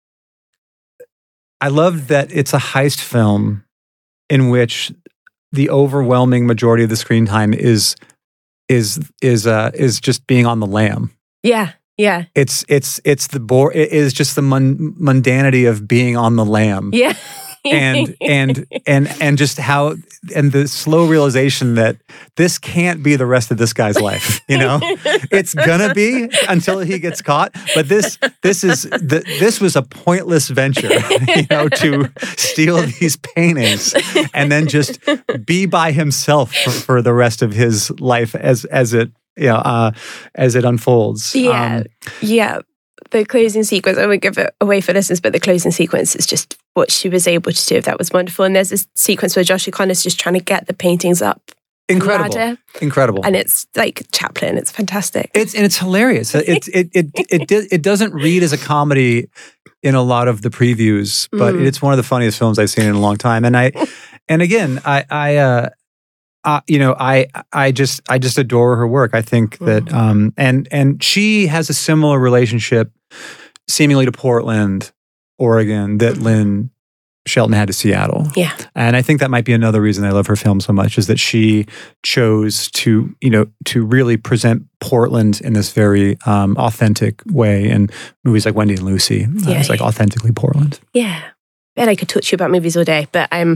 I loved that it's a heist film in which the overwhelming majority of the screen time is is is uh, is just being on the lam.
Yeah. Yeah.
It's it's it's the bore. It is just the mun- mundanity of being on the lam,
Yeah.
and and and and just how and the slow realization that this can't be the rest of this guy's life. You know, it's gonna be until he gets caught. But this this is the, this was a pointless venture, you know, to steal these paintings and then just be by himself for, for the rest of his life as as it you know uh, as it unfolds.
Yeah.
Um,
Yeah. The closing sequence, I won't give it away for listeners, but the closing sequence is just what she was able to do. That was wonderful. And there's this sequence where Josh O'Connor's just trying to get the paintings up
Incredible.
ladder,
Incredible.
and it's like Chaplin. It's fantastic.
It's and it's hilarious. It it it it it, it doesn't read as a comedy in a lot of the previews, but
Mm.
it's one of the funniest films I've seen in a long time. And I, and again, I I uh, uh you know I I just I just adore her work. I think that um and and she has a similar relationship, seemingly to Portland, Oregon, that Lynn Shelton had to Seattle.
Yeah.
And I think that might be another reason I love her film so much, is that she chose to, you know, to really present Portland in this very um, authentic way. And movies like Wendy and Lucy, uh,
Yeah.
it's like authentically Portland.
Yeah. Bet I could talk to you about movies all day, but I'm.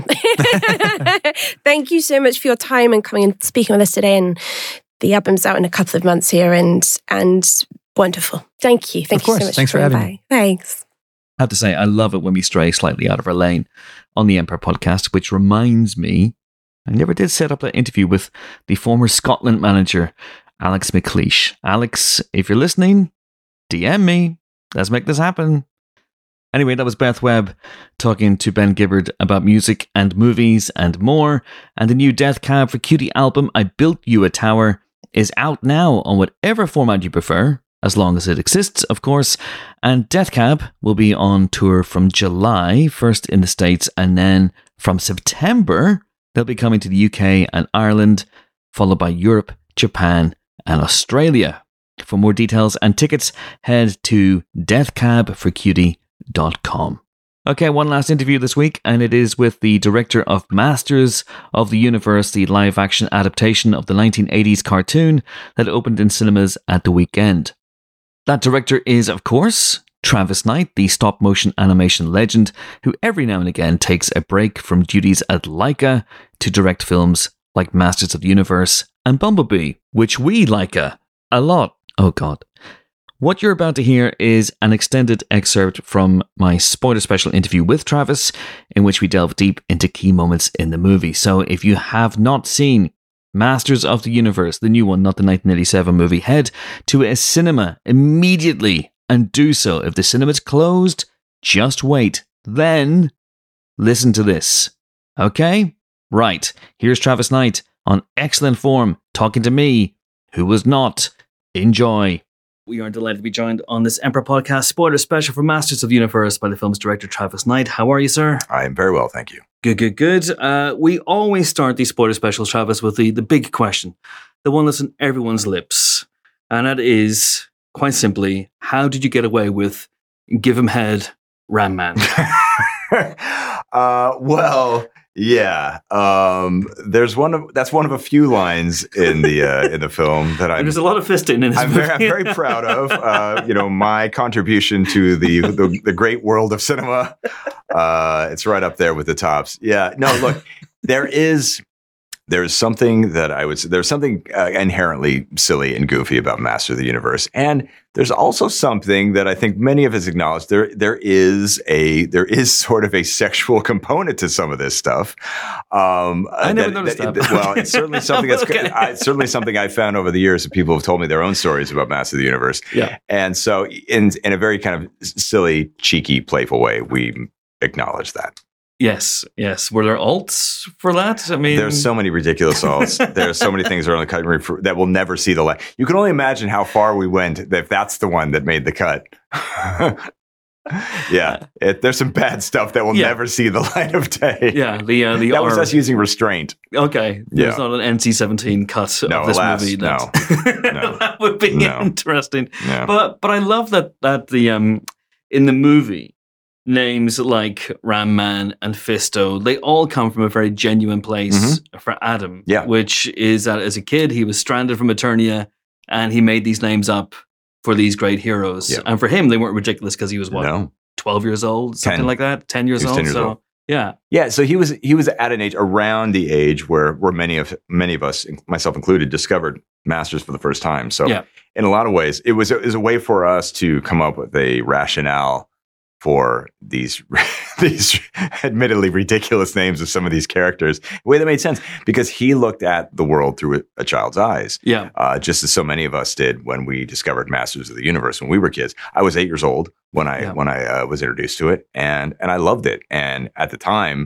Thank you so much for your time and coming and speaking with us today. And the album's out in a couple of months here, and and wonderful. Thank you. Thank
Of
you
course.
so much.
Thanks for
coming
having me.
by. Thanks.
I have to say, I love it when we stray slightly out of our lane on the Empire podcast, which reminds me, I never did set up that interview with the former Scotland manager, Alex McLeish. Alex, if you're listening, D M me. Let's make this happen. Anyway, that was Beth Webb talking to Ben Gibbard about music and movies and more. And the new Death Cab for Cutie album, I Built You a Tower, is out now on whatever format you prefer, as long as it exists, of course. And Death Cab will be on tour from July, first in the States, and then from September, they'll be coming to the U K and Ireland, followed by Europe, Japan, and Australia. For more details and tickets, head to death cab for cutie dot com. Okay, one last interview this week, and it is with the director of Masters of the Universe, the live-action adaptation of the nineteen eighties cartoon that opened in cinemas at the weekend. That director is, of course, Travis Knight, the stop-motion animation legend, who every now and again takes a break from duties at Laika to direct films like Masters of the Universe and Bumblebee, which we Laika a lot. Oh God. What you're about to hear is an extended excerpt from my spoiler special interview with Travis, in which we delve deep into key moments in the movie. So if you have not seen Masters of the Universe, the new one, not the nineteen eighty-seven movie, head to a cinema immediately and do so. If the cinema's closed, just wait. Then listen to this. Okay? Right. Here's Travis Knight on excellent form, talking to me, who was not. Enjoy. We are delighted to be joined on this Emperor Podcast spoiler special for Masters of the Universe by the film's director, Travis Knight. How are you, sir?
I am very well, thank you.
Good, good, good. Uh, we always start these spoiler specials, Travis, with the, the big question, the one that's on everyone's lips. And that is, quite simply, how did you get away with Give Him Head, Ram Man?
uh, well, yeah. Um, there's one of that's one of a few lines in the uh, in the film that I'm.
There's a lot of fisting in this
I'm
movie.
very, I'm very proud of. Uh, you know, my contribution to the the, the great world of cinema. Uh, it's right up there with the tops. Yeah. No, look, there is. There's something that I would say, there's something uh, inherently silly and goofy about Master of the Universe. And there's also something that I think many of us acknowledge. There, there is a, there is sort of a sexual component to some of this stuff. Um,
I never noticed that.
that well, it's certainly something that's,
Okay.
I, it's certainly something I found over the years that people have told me their own stories about Master of the Universe.
Yeah.
And so in, in a very kind of silly, cheeky, playful way, we acknowledge that.
Yes, yes. Were there alts for that? I mean,
There's so many ridiculous alts. There's so many things around the cut for, that will never see the light. You can only imagine how far we went if that's the one that made the cut. yeah, it, there's some bad stuff that will
Yeah.
never see the light of day.
yeah, the uh, the
that was
R-
us using restraint.
Okay, there's
Yeah.
not an N C seventeen cut
No,
of this
alas,
movie.
no.
That,
No.
that would be
No.
interesting.
Yeah.
But but I love that that the um in the movie, names like Ram Man and Fisto, they all come from a very genuine place for Adam.
Yeah.
Which is that as a kid, he was stranded from Eternia and he made these names up for these great heroes.
Yeah.
And for him, they weren't ridiculous because he was what,
No.
twelve years old, something
ten.
like that, ten years
He was
old.
ten years
so
old.
yeah.
Yeah, so he was he was at an age around the age where where many of many of us, myself included, discovered Masters for the first time. So
Yeah.
in a lot of ways, it was it was a way for us to come up with a rationale for these these admittedly ridiculous names of some of these characters, a way that made sense because he looked at the world through a, a child's eyes,
Yeah.
uh, just as so many of us did when we discovered Masters of the Universe when we were kids. I was eight years old when I
Yeah.
when I uh, was introduced to it, and and I loved it. And at the time,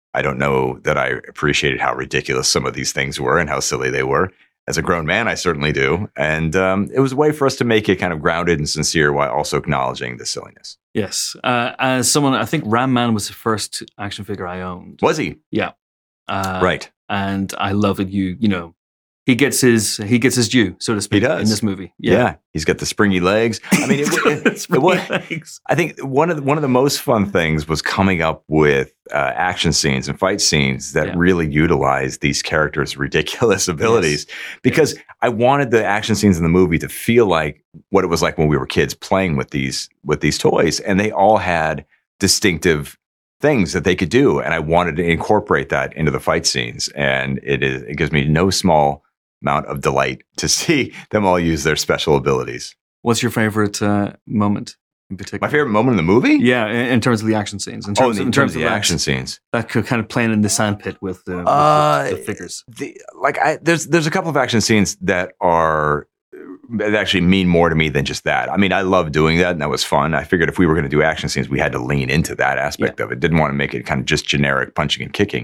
I don't know that I appreciated how ridiculous some of these things were and how silly they were. As a grown man, I certainly do. And um, it was a way for us to make it kind of grounded and sincere while also acknowledging the silliness.
Yes. Uh, as someone, I think Ram Man was the first action figure I owned.
Was he?
Yeah. Uh,
right.
And I love that you, you know, he gets his he gets his due, so to speak,
he does.
in this movie.
Yeah. yeah. He's got the springy legs. I mean, it, it, it, it was,
legs.
I think one of the, one of the most fun things was coming up with uh, action scenes and fight scenes that yeah. really utilized these characters' ridiculous abilities. Yes. Because yes. I wanted the action scenes in the movie to feel like what it was like when we were kids playing with these with these toys, and they all had distinctive things that they could do, and I wanted to incorporate that into the fight scenes. And it is it gives me no small amount of delight to see them all use their special abilities.
What's your favorite uh, moment in particular?
My favorite moment in the movie?
Yeah, in, in terms of the action scenes. In terms,
oh, in,
in
in
terms,
terms of the
of
action scenes.
That could kind of playing in the sandpit with the, with
uh,
the, the figures.
The, like, I, there's there's a couple of action scenes that are that actually mean more to me than just that. I mean, I love doing that, and that was fun. I figured if we were going to do action scenes, we had to lean into that aspect yeah. of it. Didn't want to make it kind of just generic punching and kicking.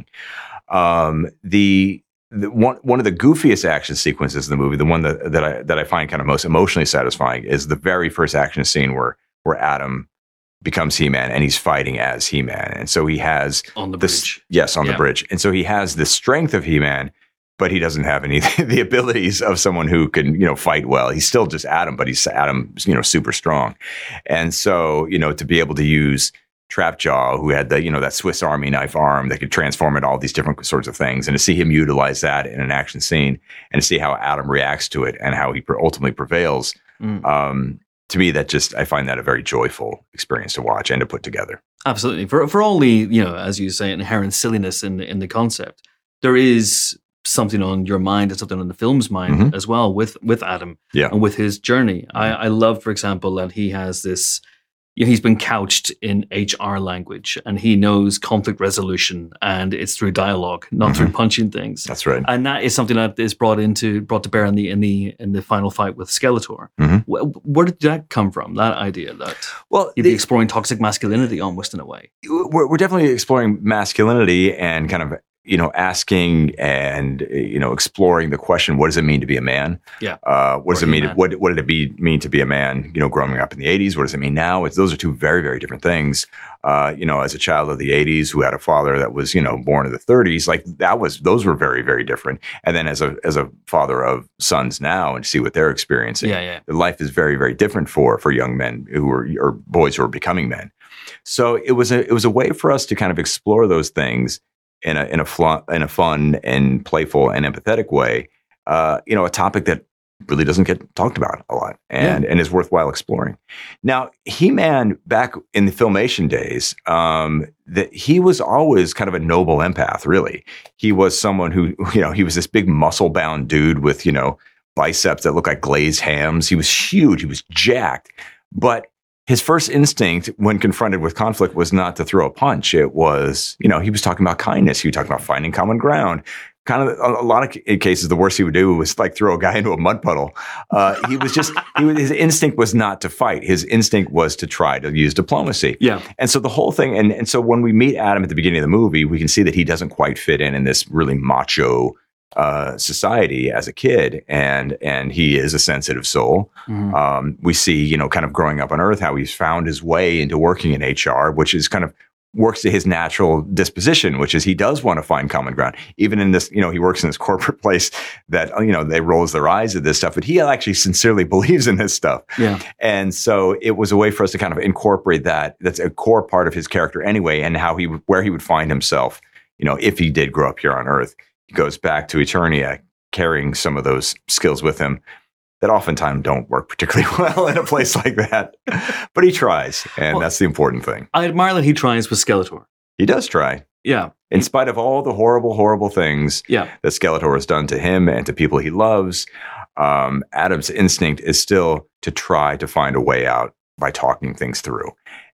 Um, the The one one of the goofiest action sequences in the movie, the one that, that I that I find kind of most emotionally satisfying, is the very first action scene where where Adam becomes He-Man and he's fighting as He-Man, and so he has
on the
this,
bridge.
Yes, on
yeah.
the bridge, and so he has the strength of He-Man, but he doesn't have any the abilities of someone who can you know fight well. He's still just Adam, but he's Adam, you know, super strong, and so you know to be able to use Trapjaw, who had the, you know, that Swiss Army knife arm that could transform into all these different sorts of things, and to see him utilize that in an action scene, and to see how Adam reacts to it and how he ultimately prevails, mm. um, to me, that just I find that a very joyful experience to watch and to put together.
Absolutely, for for all the you know, as you say, inherent silliness in in the concept, there is something on your mind and something on the film's mind mm-hmm. as well with with Adam
yeah.
and with his journey. I, I love, for example, that he has this. He's been couched in H R language, and he knows conflict resolution, and it's through dialogue, not mm-hmm. through punching things.
That's right,
and that is something that is brought into brought to bear in the in the in the final fight with Skeletor.
Mm-hmm.
Where, where did that come from? That idea that
well,
you'd
the,
be exploring toxic masculinity almost in a way.
We're, we're definitely exploring masculinity and kind of you know asking and you know exploring the question: what does it mean to be a man?
Yeah.
Uh, what does
or
it mean?
man.
What what did it be mean to be a man? You know, growing up in the eighties. What does it mean now? It's, those are two very very different things. Uh, you know, as a child of the eighties who had a father that was you know born in the thirties, like that was those were very very different. And then as a as a father of sons now and see what they're experiencing,
yeah, yeah.
life is very very different for for young men who are or boys who are becoming men. So it was a it was a way for us to kind of explore those things in a in a fl- in a fun and playful and empathetic way. Uh, you know, a topic that really doesn't get talked about a lot and, yeah. and is worthwhile exploring. Now, He-Man, back in the Filmation days, um, that he was always kind of a noble empath, really. He was someone who, you know, he was this big muscle-bound dude with, you know, biceps that looked like glazed hams. He was huge. He was jacked. But his first instinct when confronted with conflict was not to throw a punch. It was, you know, he was talking about kindness. He was talking about finding common ground. Kind of a, a lot of cases, the worst he would do was like throw a guy into a mud puddle. Uh, he was just, he was, his instinct was not to fight. His instinct was to try to use diplomacy.
Yeah.
And so the whole thing, and, and so when we meet Adam at the beginning of the movie, we can see that he doesn't quite fit in in this really macho uh, society as a kid. And, and he is a sensitive soul. Mm-hmm. Um, we see, you know, kind of growing up on Earth, how he's found his way into working in H R, which is kind of works to his natural disposition, which is he does want to find common ground. Even in this, you know, he works in this corporate place that, you know, they rolls their eyes at this stuff, but he actually sincerely believes in this stuff.
Yeah.
And so it was a way for us to kind of incorporate that. That's a core part of his character anyway, and how he, where he would find himself, you know, if he did grow up here on Earth. He goes back to Eternia carrying some of those skills with him that oftentimes don't work particularly well in a place like that. But he tries, and well, that's the important thing.
I admire that he tries with Skeletor.
He does try.
Yeah.
In spite of all the horrible, horrible things
yeah.
that Skeletor has done to him and to people he loves, um, Adam's instinct is still to try to find a way out by talking things through.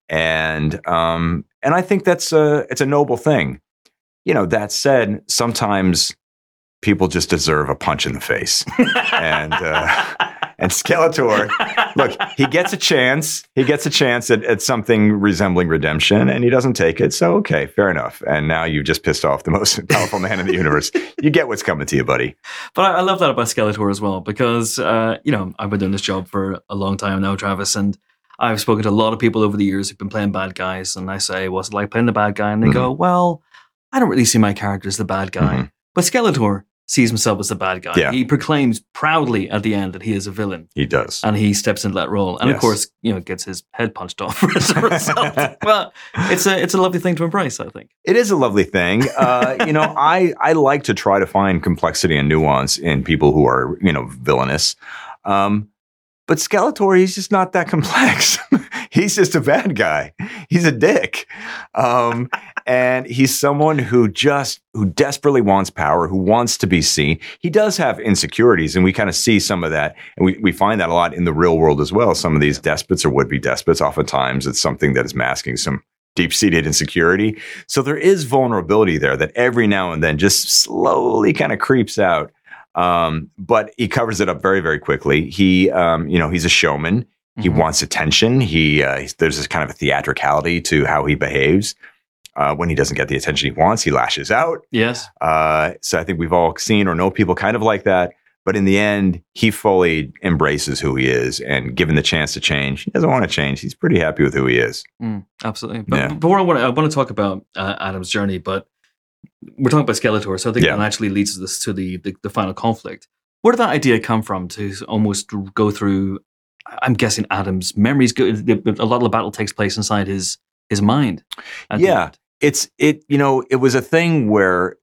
And um, and I think that's a, it's a noble thing. You know, that said, sometimes people just deserve a punch in the face. and uh, and Skeletor, look, he gets a chance. He gets a chance at, at something resembling redemption, and he doesn't take it. So, okay, fair enough. And now you've just pissed off the most powerful man in the universe. You get what's coming to you, buddy.
But I, I love that about Skeletor as well, because, uh, you know, I've been doing this job for a long time now, Travis, and I've spoken to a lot of people over the years who've been playing bad guys, and I say, what's it like playing the bad guy? And they mm-hmm. go, well, I don't really see my character as the bad guy. Mm-hmm. But Skeletor sees himself as the bad guy.
Yeah.
He proclaims proudly at the end that he is a villain.
He does.
And he steps into that role. And
yes.
of course, you know, gets his head punched off as a result. But it's a it's a lovely thing to embrace, I think.
It is a lovely thing. Uh, you know, I, I like to try to find complexity and nuance in people who are, you know, villainous. Um, but Skeletor, he's just not that complex. He's just a bad guy. He's a dick. Um, and he's someone who just, who desperately wants power, who wants to be seen. He does have insecurities, and we kind of see some of that. And we, we find that a lot in the real world as well. Some of these despots or would-be despots, oftentimes it's something that is masking some deep-seated insecurity. So there is vulnerability there that every now and then just slowly kind of creeps out. Um, but he covers it up very, very quickly. He, um, you know, he's a showman. He mm-hmm. wants attention. He uh, there's this kind of a theatricality to how he behaves. Uh, when he doesn't get the attention he wants, he lashes out.
Yes.
Uh, so I think we've all seen or know people kind of like that. But in the end, he fully embraces who he is, and given the chance to change, he doesn't want to change. He's pretty happy with who he is.
Mm, absolutely. But
yeah.
before I want to, I want to talk about uh, Adam's journey, but we're talking about Skeletor, so I think
yeah.
that actually leads us to the, the the final conflict. Where did that idea come from to almost go through? I'm guessing Adam's memories. Go, a lot of the battle takes place inside his his mind.
Yeah, it's it. You know, it was a thing where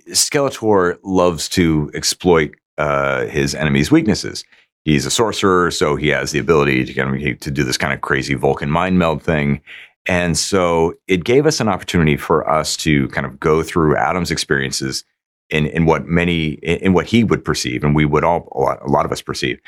Skeletor loves to exploit uh, his enemies' weaknesses. He's a sorcerer, so he has the ability to kind of, to do this kind of crazy Vulcan mind meld thing. And so it gave us an opportunity for us to kind of go through Adam's experiences in, in what many, in what he would perceive, and we would all, a lot, a lot of us perceive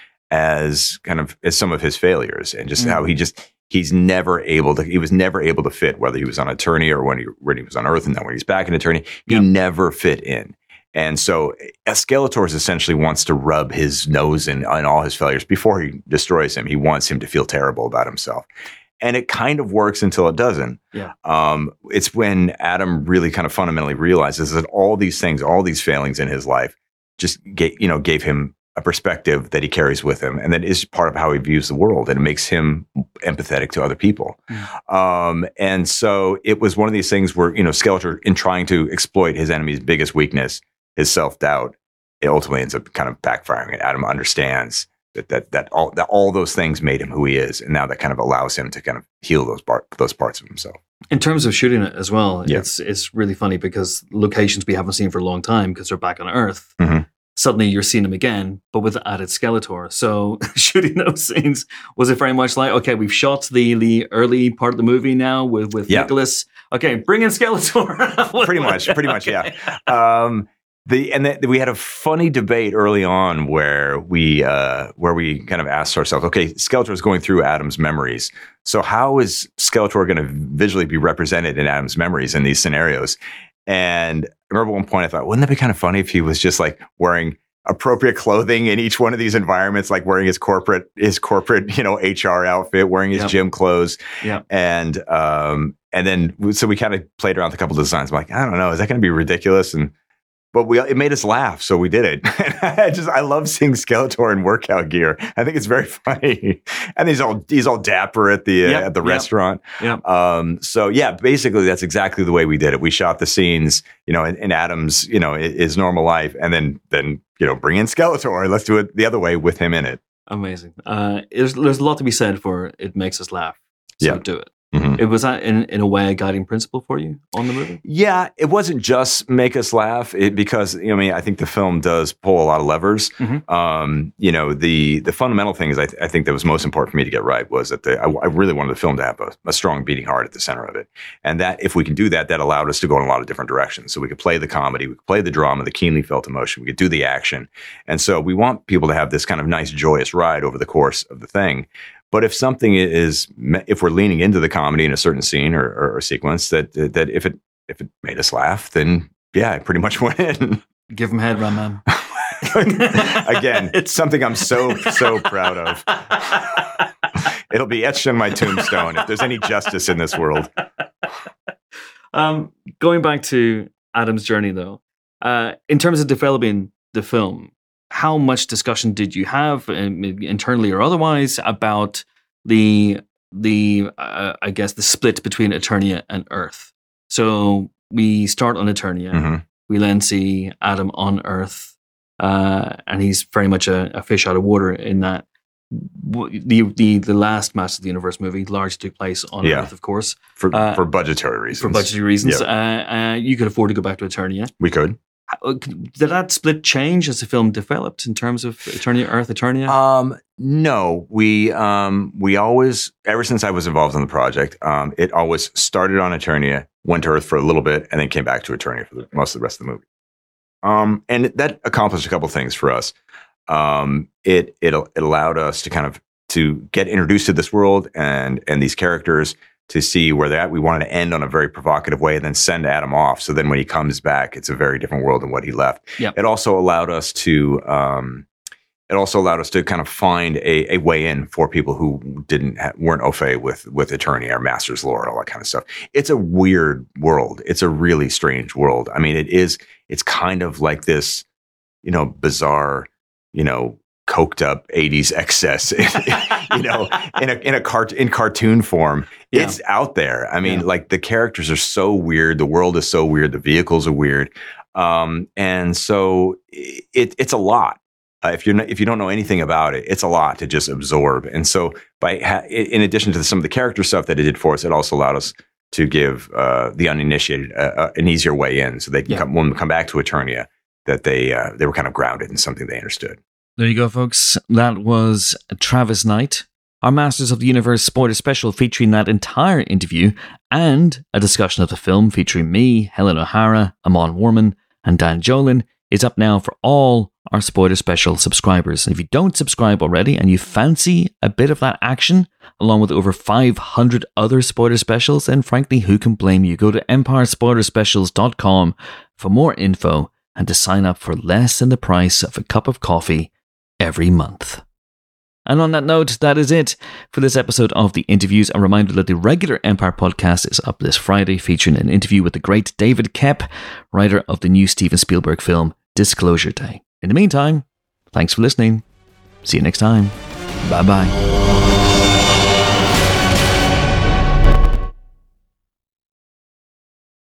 as kind of, as some of his failures, and just mm-hmm. how he just, he's never able to, he was never able to fit, whether he was on Eternia or when he, when he was on Earth, and then when he's back in Eternia, he yep. never fit in. And so Skeletor essentially wants to rub his nose in on all his failures before he destroys him. He wants him to feel terrible about himself. And it kind of works until it doesn't.
Yeah.
Um, it's when Adam really kind of fundamentally realizes that all these things, all these failings in his life just gave, you know, gave him a perspective that he carries with him, and that is part of how he views the world, and it makes him empathetic to other people. Mm. Um, and so it was one of these things where, you know, Skeletor, in trying to exploit his enemy's biggest weakness, his self-doubt, it ultimately ends up kind of backfiring. And Adam understands that that that all that all those things made him who he is, and now that kind of allows him to kind of heal those bar- those parts of himself.
In terms of shooting it as well,
yeah.
it's it's really funny because locations we haven't seen for a long time because they're back on Earth.
Mm-hmm.
Suddenly you're seeing them again, but with added Skeletor. So shooting those scenes, was it very much like, okay, we've shot the the early part of the movie now with with
yeah.
Nicholas. Okay, bring in Skeletor.
pretty much, pretty much, okay. yeah. Um, The and the, we had a funny debate early on where we uh, where we kind of asked ourselves, okay, Skeletor is going through Adam's memories, so how is Skeletor going to visually be represented in Adam's memories in these scenarios? And I remember one point I thought, wouldn't that be kind of funny if he was just like wearing appropriate clothing in each one of these environments, like wearing his corporate his corporate you know H R outfit, wearing his
yep.
gym clothes,
yeah,
and um, and then so we kind of played around with a couple of designs. I'm like, I don't know, is that going to be ridiculous? And But we it made us laugh, so we did it. I just I love seeing Skeletor in workout gear. I think it's very funny, and he's all he's all dapper at the uh,
yep,
at the
yep,
restaurant.
Yep.
Um, so yeah, basically that's exactly the way we did it. We shot the scenes, you know, in, in Adam's you know his normal life, and then then you know bring in Skeletor. Let's do it the other way with him in it.
Amazing. Uh, there's there's a lot to be said for it makes us laugh. So
yeah.
do it.
Mm-hmm.
It was that in, in a way a guiding principle for you on the movie?
Yeah, it wasn't just make us laugh it, because you know, I mean, I think the film does pull a lot of levers.
Mm-hmm.
Um, you know, the the fundamental thing is I, th- I think that was most important for me to get right was that the, I, I really wanted the film to have a, a strong beating heart at the center of it, and that if we can do that, that allowed us to go in a lot of different directions. So we could play the comedy, we could play the drama, the keenly felt emotion, we could do the action, and so we want people to have this kind of nice, joyous ride over the course of the thing. But if something is, if we're leaning into the comedy in a certain scene or, or, or sequence, that that if it if it made us laugh, then yeah, I pretty much went in.
Give him head, Ram-Man.
Again, it's something I'm so, so proud of. It'll be etched on my tombstone if there's any justice in this world.
Um, going back to Adam's journey, though, uh, in terms of developing the film, how much discussion did you have, um, internally or otherwise, about the the uh, I guess the split between Eternia and Earth? So we start on Eternia,
Mm-hmm.
we then see Adam on Earth, uh, and he's very much a, a fish out of water in that. The the the last Masters of the Universe movie largely took place on
Yeah.
Earth, of course,
For
Uh,
for budgetary reasons.
for budgetary reasons.
Yep.
Uh, uh, you could afford to go back to Eternia.
We could.
How- Did that split change as the film developed in terms of Eternia, Earth, Eternia?
Um, no, we um, we always, ever since I was involved in the project, um, it always started on Eternia, went to Earth for a little bit, and then came back to Eternia for the, most of the rest of the movie. Um, and that accomplished a couple things for us. Um, it it it allowed us to kind of to get introduced to this world and and these characters, to see where they're at. We wanted to end on a very provocative way and then send Adam off. So then when he comes back, it's a very different world than what he left.
Yep.
It also allowed us to, um, it also allowed us to kind of find a, a way in for people who didn't ha- weren't au fait with with Eternia or Master's lore and all that kind of stuff. It's a weird world. It's a really strange world. I mean, it is. It's kind of like this, you know, bizarre, you know, coked up eighties excess, you know, in a in a cart in cartoon form.
Yeah.
It's out there. I mean,
Yeah.
like the characters are so weird, the world is so weird, the vehicles are weird, um, and so it it's a lot. Uh, if you're not, if you don't know anything about it, it's a lot to just absorb. And so, by ha- in addition to some of the character stuff that it did for us, it also allowed us to give uh, the uninitiated uh, uh, an easier way in, so they can
Yeah.
come when they come back to Eternia, that they uh, they were kind of grounded in something they understood.
There you go, folks. That was Travis Knight, our Masters of the Universe spoiler special featuring that entire interview and a discussion of the film featuring me, Helen O'Hara, Amon Warman, and Dan Jolin is up now for all our spoiler special subscribers. And if you don't subscribe already and you fancy a bit of that action, along with over five hundred other spoiler specials, then frankly, who can blame you? Go to empire spoiler specials dot com for more info and to sign up for less than the price of a cup of coffee every month. And on that note, that is it for this episode of The Interviews. A reminder that the regular Empire podcast is up this Friday, featuring an interview with the great David Koepp, writer of the new Steven Spielberg film Disclosure Day. In the meantime, thanks for listening. See you next time. Bye-bye.